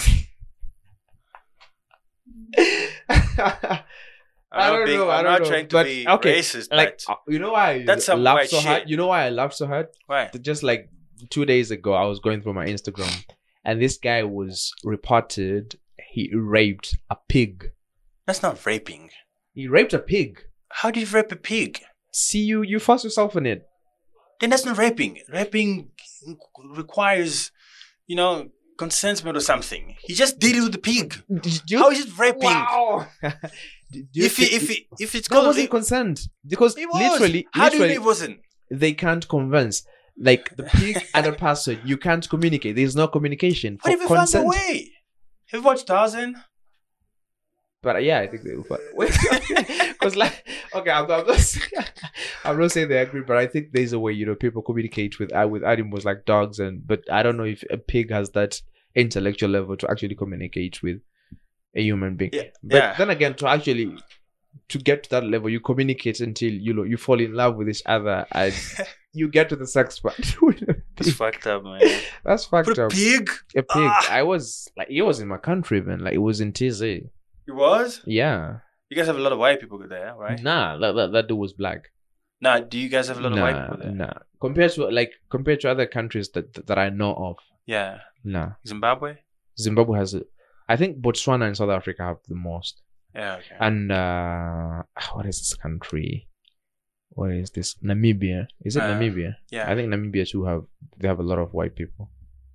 Speaker 1: I
Speaker 2: I'm not
Speaker 1: don't
Speaker 2: being-
Speaker 1: know. I
Speaker 2: I'm
Speaker 1: don't
Speaker 2: not
Speaker 1: know.
Speaker 2: trying to
Speaker 1: but,
Speaker 2: be
Speaker 1: okay,
Speaker 2: racist,
Speaker 1: like
Speaker 2: but
Speaker 1: uh, you know why I
Speaker 2: that's some
Speaker 1: laughed
Speaker 2: white
Speaker 1: so hard.
Speaker 2: shit.
Speaker 1: You know why I laughed so hard?
Speaker 2: why?
Speaker 1: Just like two days ago, I was going through my Instagram, and this guy was reported he raped a pig.
Speaker 2: That's not raping.
Speaker 1: He raped a pig.
Speaker 2: How do you rape a pig?
Speaker 1: See, you you force yourself in it.
Speaker 2: Then that's not raping. Raping requires, you know, consentment or something. He just did it with the pig.
Speaker 1: Did you-
Speaker 2: How is it raping?
Speaker 1: Wow. Do you
Speaker 2: If, it,
Speaker 1: think-
Speaker 2: if, it, if it's
Speaker 1: that
Speaker 2: called
Speaker 1: wasn't
Speaker 2: rape,
Speaker 1: consent because
Speaker 2: it was.
Speaker 1: literally,
Speaker 2: How do you know
Speaker 1: literally
Speaker 2: it wasn't?
Speaker 1: they can't convince. Like the pig and the person, you can't communicate. There's no communication for
Speaker 2: What if we found
Speaker 1: consent.
Speaker 2: a way? Have you watched Tarzan?
Speaker 1: But uh, yeah, I think they will. Because like, okay, I'm, I'm not, saying, I'm not saying they agree, but I think there's a way, you know, people communicate with uh, with animals like dogs, and but I don't know if a pig has that intellectual level to actually communicate with a human being.
Speaker 2: Yeah.
Speaker 1: But
Speaker 2: yeah.
Speaker 1: then again, to actually to get to that level, you communicate until you know you fall in love with each other, and you get to the sex part. with a
Speaker 2: That's
Speaker 1: pig.
Speaker 2: fucked up, man.
Speaker 1: That's fucked
Speaker 2: But a
Speaker 1: up.
Speaker 2: pig?
Speaker 1: A pig.
Speaker 2: Ah.
Speaker 1: I was like, it was in my country, man. Like it was in T Z.
Speaker 2: It was?
Speaker 1: Yeah.
Speaker 2: You guys have a lot of white people there, right?
Speaker 1: Nah, that, that that dude was black.
Speaker 2: Nah, do you guys have a lot of
Speaker 1: nah,
Speaker 2: white people there?
Speaker 1: Nah. Compared to like compared to other countries that that I know of,
Speaker 2: Yeah.
Speaker 1: nah.
Speaker 2: Zimbabwe?
Speaker 1: Zimbabwe has it. I think Botswana and South Africa have the most.
Speaker 2: Yeah, okay.
Speaker 1: And uh what is this country? What is this? Namibia. Is it
Speaker 2: Uh,
Speaker 1: Namibia?
Speaker 2: yeah.
Speaker 1: I think Namibia too have they have a lot of white people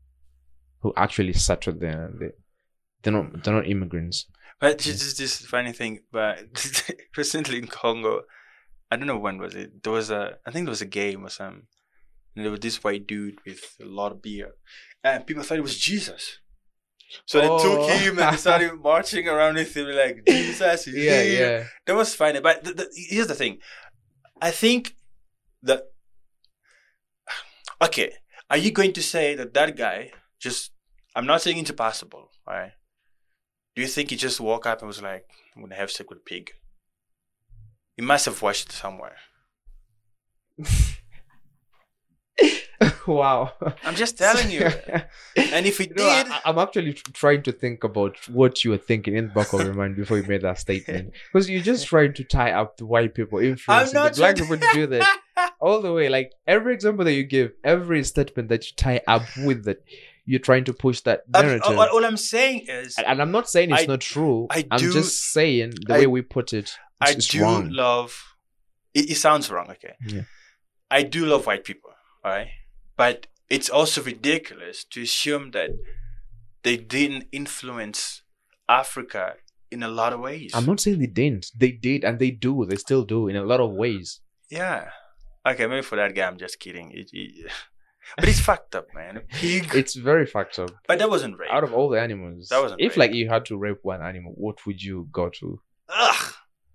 Speaker 1: who actually settled there. They they're not they're not immigrants.
Speaker 2: But just, just this funny thing, but recently in Congo, I don't know when was it. There was a, I think there was a game or something, and there was this white dude with a lot of beard, and people thought it was Jesus. So they
Speaker 1: Oh.
Speaker 2: took him and they started marching around with him like Jesus is
Speaker 1: Yeah,
Speaker 2: here.
Speaker 1: yeah.
Speaker 2: That was funny. But the, the, here's the thing, I think that okay, are you going to say that that guy just? I'm not saying it's impossible, all right? Do you think he just woke up and was like, I'm going to have sex with a pig? He must have watched it somewhere.
Speaker 1: Wow.
Speaker 2: I'm just telling you. And if he
Speaker 1: You know,
Speaker 2: did,
Speaker 1: I, I'm actually tr- trying to think about what you were thinking in the back of your mind before you made that statement. Because you're just trying to tie up the white people, influencing the
Speaker 2: not
Speaker 1: black
Speaker 2: trying
Speaker 1: people to do that. All the way. Like every example that you give, every statement that you tie up with it, you're trying to push that
Speaker 2: I'm-
Speaker 1: narrative.
Speaker 2: all, all I'm saying is,
Speaker 1: and, and I'm not saying it's
Speaker 2: I-
Speaker 1: not true.
Speaker 2: I
Speaker 1: I'm
Speaker 2: do-
Speaker 1: just saying the
Speaker 2: I-
Speaker 1: way we put it
Speaker 2: I
Speaker 1: is
Speaker 2: do
Speaker 1: wrong.
Speaker 2: love, it, it sounds wrong, okay?
Speaker 1: Yeah.
Speaker 2: I do love white people, all right? But it's also ridiculous to assume that they didn't influence Africa in a lot of ways.
Speaker 1: I'm not saying they didn't. They did, and they do. They still do in a lot of ways.
Speaker 2: Yeah. Okay, maybe for that guy, I'm just kidding. It, it, but it's fucked up, man. A pig.
Speaker 1: It's very fucked up.
Speaker 2: But that wasn't rape.
Speaker 1: Out of all the animals,
Speaker 2: That wasn't
Speaker 1: if
Speaker 2: rape.
Speaker 1: like you had to rape one animal, what would you go to?
Speaker 2: ugh.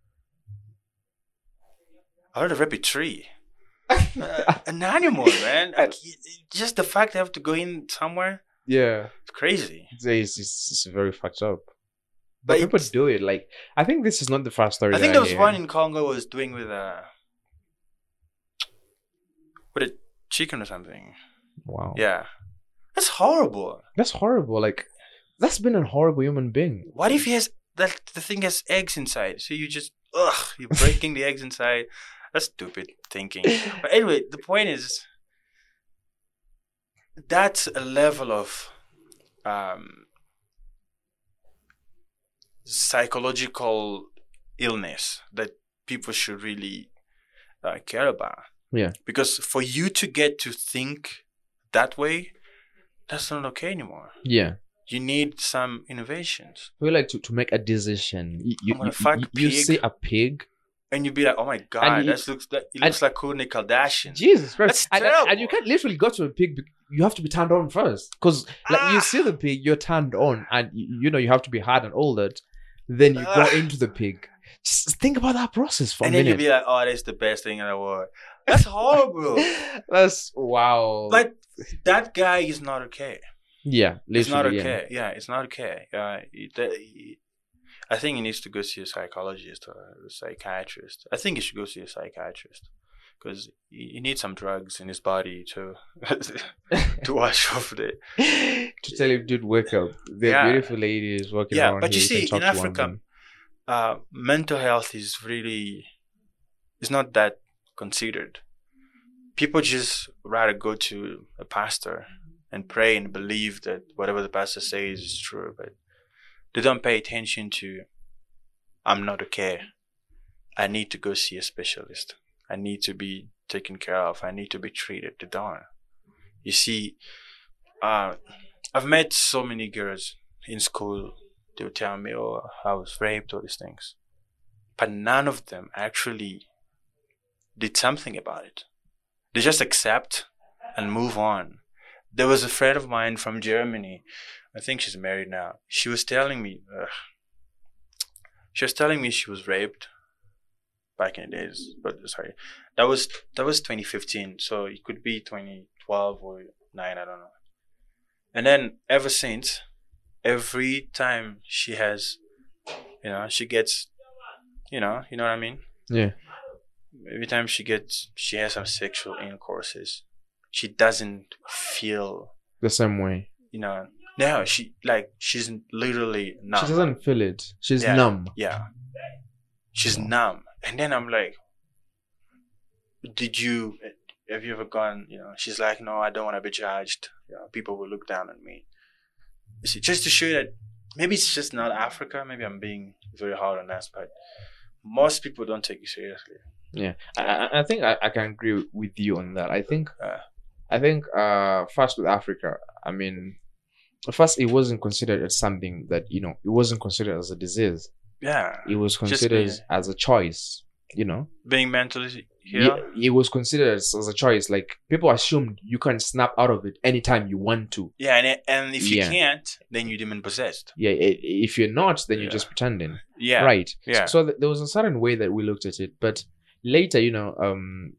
Speaker 2: I'd rather rip a tree. uh, an animal, man. Like, just the fact they have to go in somewhere.
Speaker 1: Yeah,
Speaker 2: it's crazy.
Speaker 1: It's, it's, it's very fucked up. But,
Speaker 2: But
Speaker 1: people
Speaker 2: it's-
Speaker 1: do it. Like, I think this is not the first story.
Speaker 2: I think
Speaker 1: that
Speaker 2: there was
Speaker 1: hear.
Speaker 2: one in Congo was doing with a with a chicken or something.
Speaker 1: Wow.
Speaker 2: Yeah, that's horrible.
Speaker 1: That's horrible. Like, that's been a horrible human being.
Speaker 2: What if he has that the thing has eggs inside? So you just ugh, you're breaking the eggs inside. That's stupid thinking. But anyway, the point is that's a level of um, psychological illness that people should really uh, care about.
Speaker 1: Yeah.
Speaker 2: Because for you to get to think that way, that's not okay anymore.
Speaker 1: Yeah.
Speaker 2: You need some innovations.
Speaker 1: We like to, to make a decision. You, you,
Speaker 2: I'm gonna
Speaker 1: you,
Speaker 2: fuck
Speaker 1: you, you
Speaker 2: pig.
Speaker 1: see a pig.
Speaker 2: And you'd be like, oh my God,
Speaker 1: And you-
Speaker 2: that looks like, it looks like Kourtney Kardashian.
Speaker 1: Jesus Christ.
Speaker 2: That's
Speaker 1: And,
Speaker 2: terrible.
Speaker 1: and you can't literally go to a pig. bec- You have to be turned on first. Because like
Speaker 2: Ah.
Speaker 1: you see the pig, you're turned on. And you, you know, you have to be hard and all that. Then you go
Speaker 2: Ah.
Speaker 1: into the pig. Just think about that process for
Speaker 2: And
Speaker 1: a
Speaker 2: then you'd
Speaker 1: minute.
Speaker 2: be like, oh, that's the best thing in the world. That's horrible.
Speaker 1: That's wow.
Speaker 2: But that guy is not okay.
Speaker 1: yeah,
Speaker 2: It's not
Speaker 1: literally, yeah.
Speaker 2: okay. Yeah, it's not okay. Uh, it- that- he- I think he needs to go see a psychologist or a psychiatrist. I think he should go see a psychiatrist because he, he needs some drugs in his body to to wash off the.
Speaker 1: To tell him, dude, wake up. The
Speaker 2: Yeah.
Speaker 1: beautiful lady is walking
Speaker 2: Yeah,
Speaker 1: around
Speaker 2: but you
Speaker 1: here.
Speaker 2: see,
Speaker 1: can
Speaker 2: in
Speaker 1: talk to one of
Speaker 2: Africa,
Speaker 1: them.
Speaker 2: uh, mental health is really is not that considered. People just rather go to a pastor and pray and believe that whatever the pastor says is true, but they don't pay attention to, I'm not okay. I need to go see a specialist. I need to be taken care of. I need to be treated. They don't. You see, uh, I've met so many girls in school. They would tell me, oh, I was raped, all these things. But none of them actually did something about it. They just accept and move on. There was a friend of mine from Germany. I think she's married now. She was telling me, ugh, she was telling me she was raped back in the days. But sorry, that was that was twenty fifteen. So it could be twenty twelve or nine. I don't know. And then ever since, every time she has, you know, she gets, you know, you know what I mean.
Speaker 1: Yeah.
Speaker 2: Every time she gets, she has some sexual intercourses, she doesn't feel,
Speaker 1: The same way.
Speaker 2: you know, no, she, like, she's literally numb.
Speaker 1: She doesn't feel it. She's
Speaker 2: Yeah.
Speaker 1: numb.
Speaker 2: Yeah. She's numb. And then I'm like, did you, have you ever gone, you know, she's like, no, I don't want to be judged. You know, people will look down on me. You see, just to show you that maybe it's just not Africa. Maybe I'm being very hard on us, but most people don't take you seriously.
Speaker 1: Yeah, I, I- I think I, I can agree with you on that. I think,
Speaker 2: Uh,
Speaker 1: I think, uh, first with Africa, I mean, first it wasn't considered as something that you know, it wasn't considered as a disease.
Speaker 2: yeah.
Speaker 1: It was
Speaker 2: Just
Speaker 1: considered
Speaker 2: being-
Speaker 1: as a choice. You know,
Speaker 2: Being mentally here.
Speaker 1: yeah, it was considered as, as a choice. Like people assumed you can snap out of it anytime you want to.
Speaker 2: Yeah, and it, and if you
Speaker 1: Yeah.
Speaker 2: can't, then you're demon possessed.
Speaker 1: Yeah, i- if you're not, then you're
Speaker 2: Yeah.
Speaker 1: just pretending.
Speaker 2: Yeah,
Speaker 1: Right.
Speaker 2: Yeah,
Speaker 1: So th- there was a certain way that we looked at it, but later, you know, um,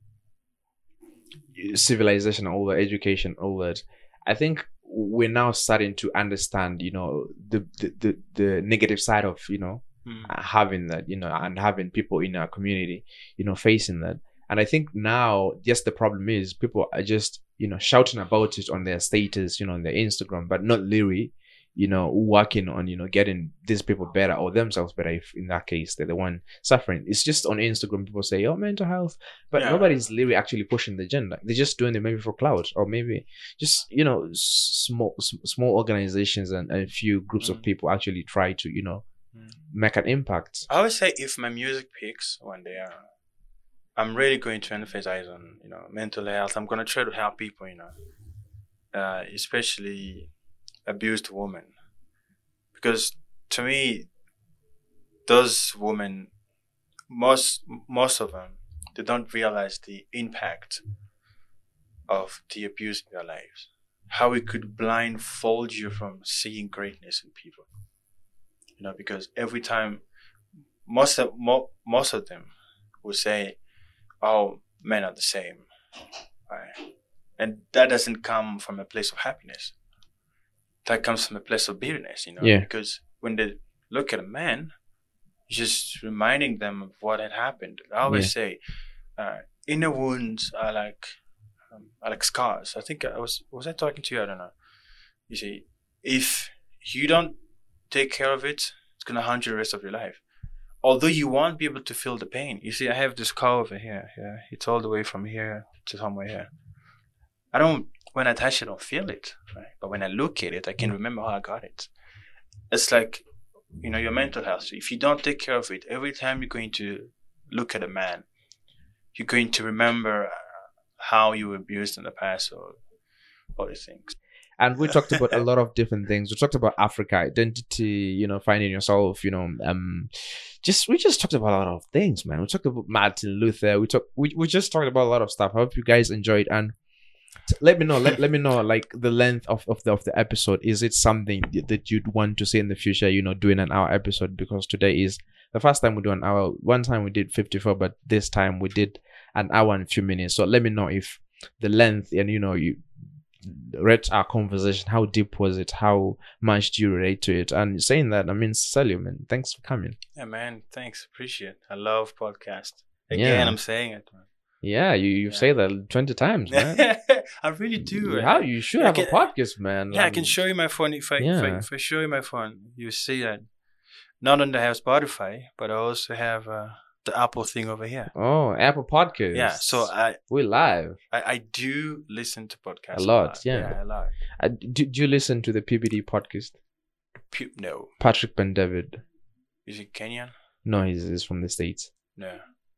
Speaker 1: civilization, all the education, all that. I think we're now starting to understand, you know, the the the, the negative side of, you know,
Speaker 2: Mm.
Speaker 1: uh, having that, you know, and having people in our community, you know, facing that. And I think now, just the problem is people are just, you know, shouting about it on their status, you know, on their Instagram, but not really, you know, working on, you know, getting these people better or themselves better if in that case they're the one suffering. It's just on Instagram, people say, oh, mental health, but
Speaker 2: Yeah.
Speaker 1: nobody's literally actually pushing the agenda. They're just doing it maybe for clout or maybe just, you know, s- small s- small organizations and, and a few groups of
Speaker 2: Mm.
Speaker 1: people actually try to, you know,
Speaker 2: Mm.
Speaker 1: make an impact.
Speaker 2: I would say if my music peaks one day, uh, I'm really going to emphasize on, you know, mental health. I'm going to try to help people, you know, uh, especially abused women. Because to me, those women, most most of them, they don't realize the impact of the abuse in their lives. How it could blindfold you from seeing greatness in people. You know, because every time most of mo- most of them will say, "Oh, men are the same," right? And that doesn't come from a place of happiness. That comes from a place of bitterness, you know.
Speaker 1: Yeah.
Speaker 2: Because when they look at a man, just reminding them of what had happened. I always
Speaker 1: Yeah.
Speaker 2: say, uh, inner wounds are like um, are like scars. I think I was was I talking to you? I don't know. You see, if you don't take care of it, it's gonna haunt you the rest of your life. Although you won't be able to feel the pain. You see, I have this scar over here. Yeah, it's all the way from here to somewhere here. I don't. When I touch it, I don't feel it. Right? But when I look at it, I can remember how I got it. It's like, you know, your mental health. If you don't take care of it, every time you're going to look at a man, you're going to remember how you were abused in the past or other things.
Speaker 1: And we talked about a lot of different things. We talked about Africa identity, you know, finding yourself, you know, um, just we just talked about a lot of things, man. We talked about Martin Luther. We talked, we, we just talked about a lot of stuff. I hope you guys enjoyed, and t- let me know, let, let me know, like the length of, of the of the episode. Is it something that you'd want to see in the future? You know, doing an hour episode, because today is the first time we do an hour. One time we did fifty-four, but this time we did an hour and a few minutes. So let me know if the length, and you know, you read our conversation, how deep was it, how much do you relate to it? And saying that, I mean, Salim, man, thanks for coming.
Speaker 2: Yeah, man. Thanks. Appreciate it. I love podcast. Again,
Speaker 1: Yeah.
Speaker 2: I'm saying it, man.
Speaker 1: Yeah, you you
Speaker 2: Yeah.
Speaker 1: say that twenty times, man.
Speaker 2: I really do.
Speaker 1: How
Speaker 2: I-
Speaker 1: you should
Speaker 2: I
Speaker 1: have
Speaker 2: can-
Speaker 1: a podcast, man.
Speaker 2: Yeah, I
Speaker 1: Um,
Speaker 2: can show you my phone. If I, if I
Speaker 1: Yeah.
Speaker 2: if I show you my phone, you see that. Not only I have Spotify, but I also have uh, the Apple thing over here.
Speaker 1: Oh, Apple Podcast.
Speaker 2: Yeah, so I,
Speaker 1: we're live.
Speaker 2: I I do listen to podcasts
Speaker 1: A lot, yeah.
Speaker 2: yeah, a lot.
Speaker 1: Uh, do, do you listen to the P B D podcast?
Speaker 2: Pu- no,
Speaker 1: Patrick Ben David.
Speaker 2: is it Kenyan?
Speaker 1: No, he's, he's from the States.
Speaker 2: No,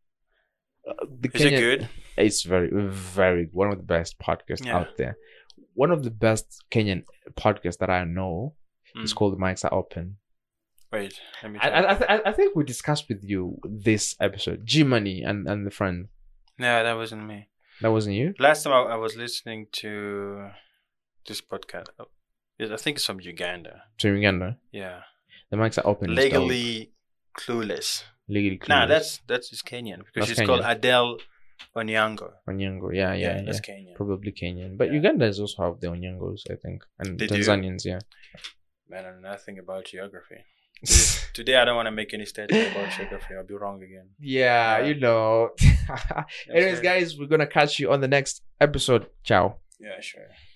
Speaker 1: Uh, the
Speaker 2: is it good?
Speaker 1: It's very, very one of the best podcasts
Speaker 2: Yeah.
Speaker 1: out there. One of the best Kenyan podcasts that I know is
Speaker 2: Mm.
Speaker 1: called Mics Are Open.
Speaker 2: Wait, let me.
Speaker 1: I,
Speaker 2: try.
Speaker 1: I, I, th- I think we discussed with you this episode, G Money and, and the friend.
Speaker 2: No, that wasn't me.
Speaker 1: That wasn't you?
Speaker 2: Last time I, I was listening to this podcast. Oh, yes, I think it's from Uganda.
Speaker 1: To Uganda.
Speaker 2: Yeah,
Speaker 1: The Mics Are Open. is dope.
Speaker 2: legally clueless.
Speaker 1: Legally
Speaker 2: Nah,
Speaker 1: Clueless.
Speaker 2: that's that's just Kenyan because
Speaker 1: That's
Speaker 2: she's called
Speaker 1: Kenyan.
Speaker 2: Adele Onyango.
Speaker 1: Onyango. Yeah, yeah, yeah.
Speaker 2: that's Kenyan.
Speaker 1: Probably Kenyan. But
Speaker 2: Yeah.
Speaker 1: Ugandans also have the Onyangos, I think. And
Speaker 2: They do.
Speaker 1: Tanzanians, yeah.
Speaker 2: Man, I know nothing about geography. Today, today I don't want to make any statement about geography. I'll be wrong again.
Speaker 1: Yeah,
Speaker 2: Yeah.
Speaker 1: you know. Anyways,
Speaker 2: Okay.
Speaker 1: guys, we're going to catch you on the next episode. Ciao.
Speaker 2: Yeah, sure.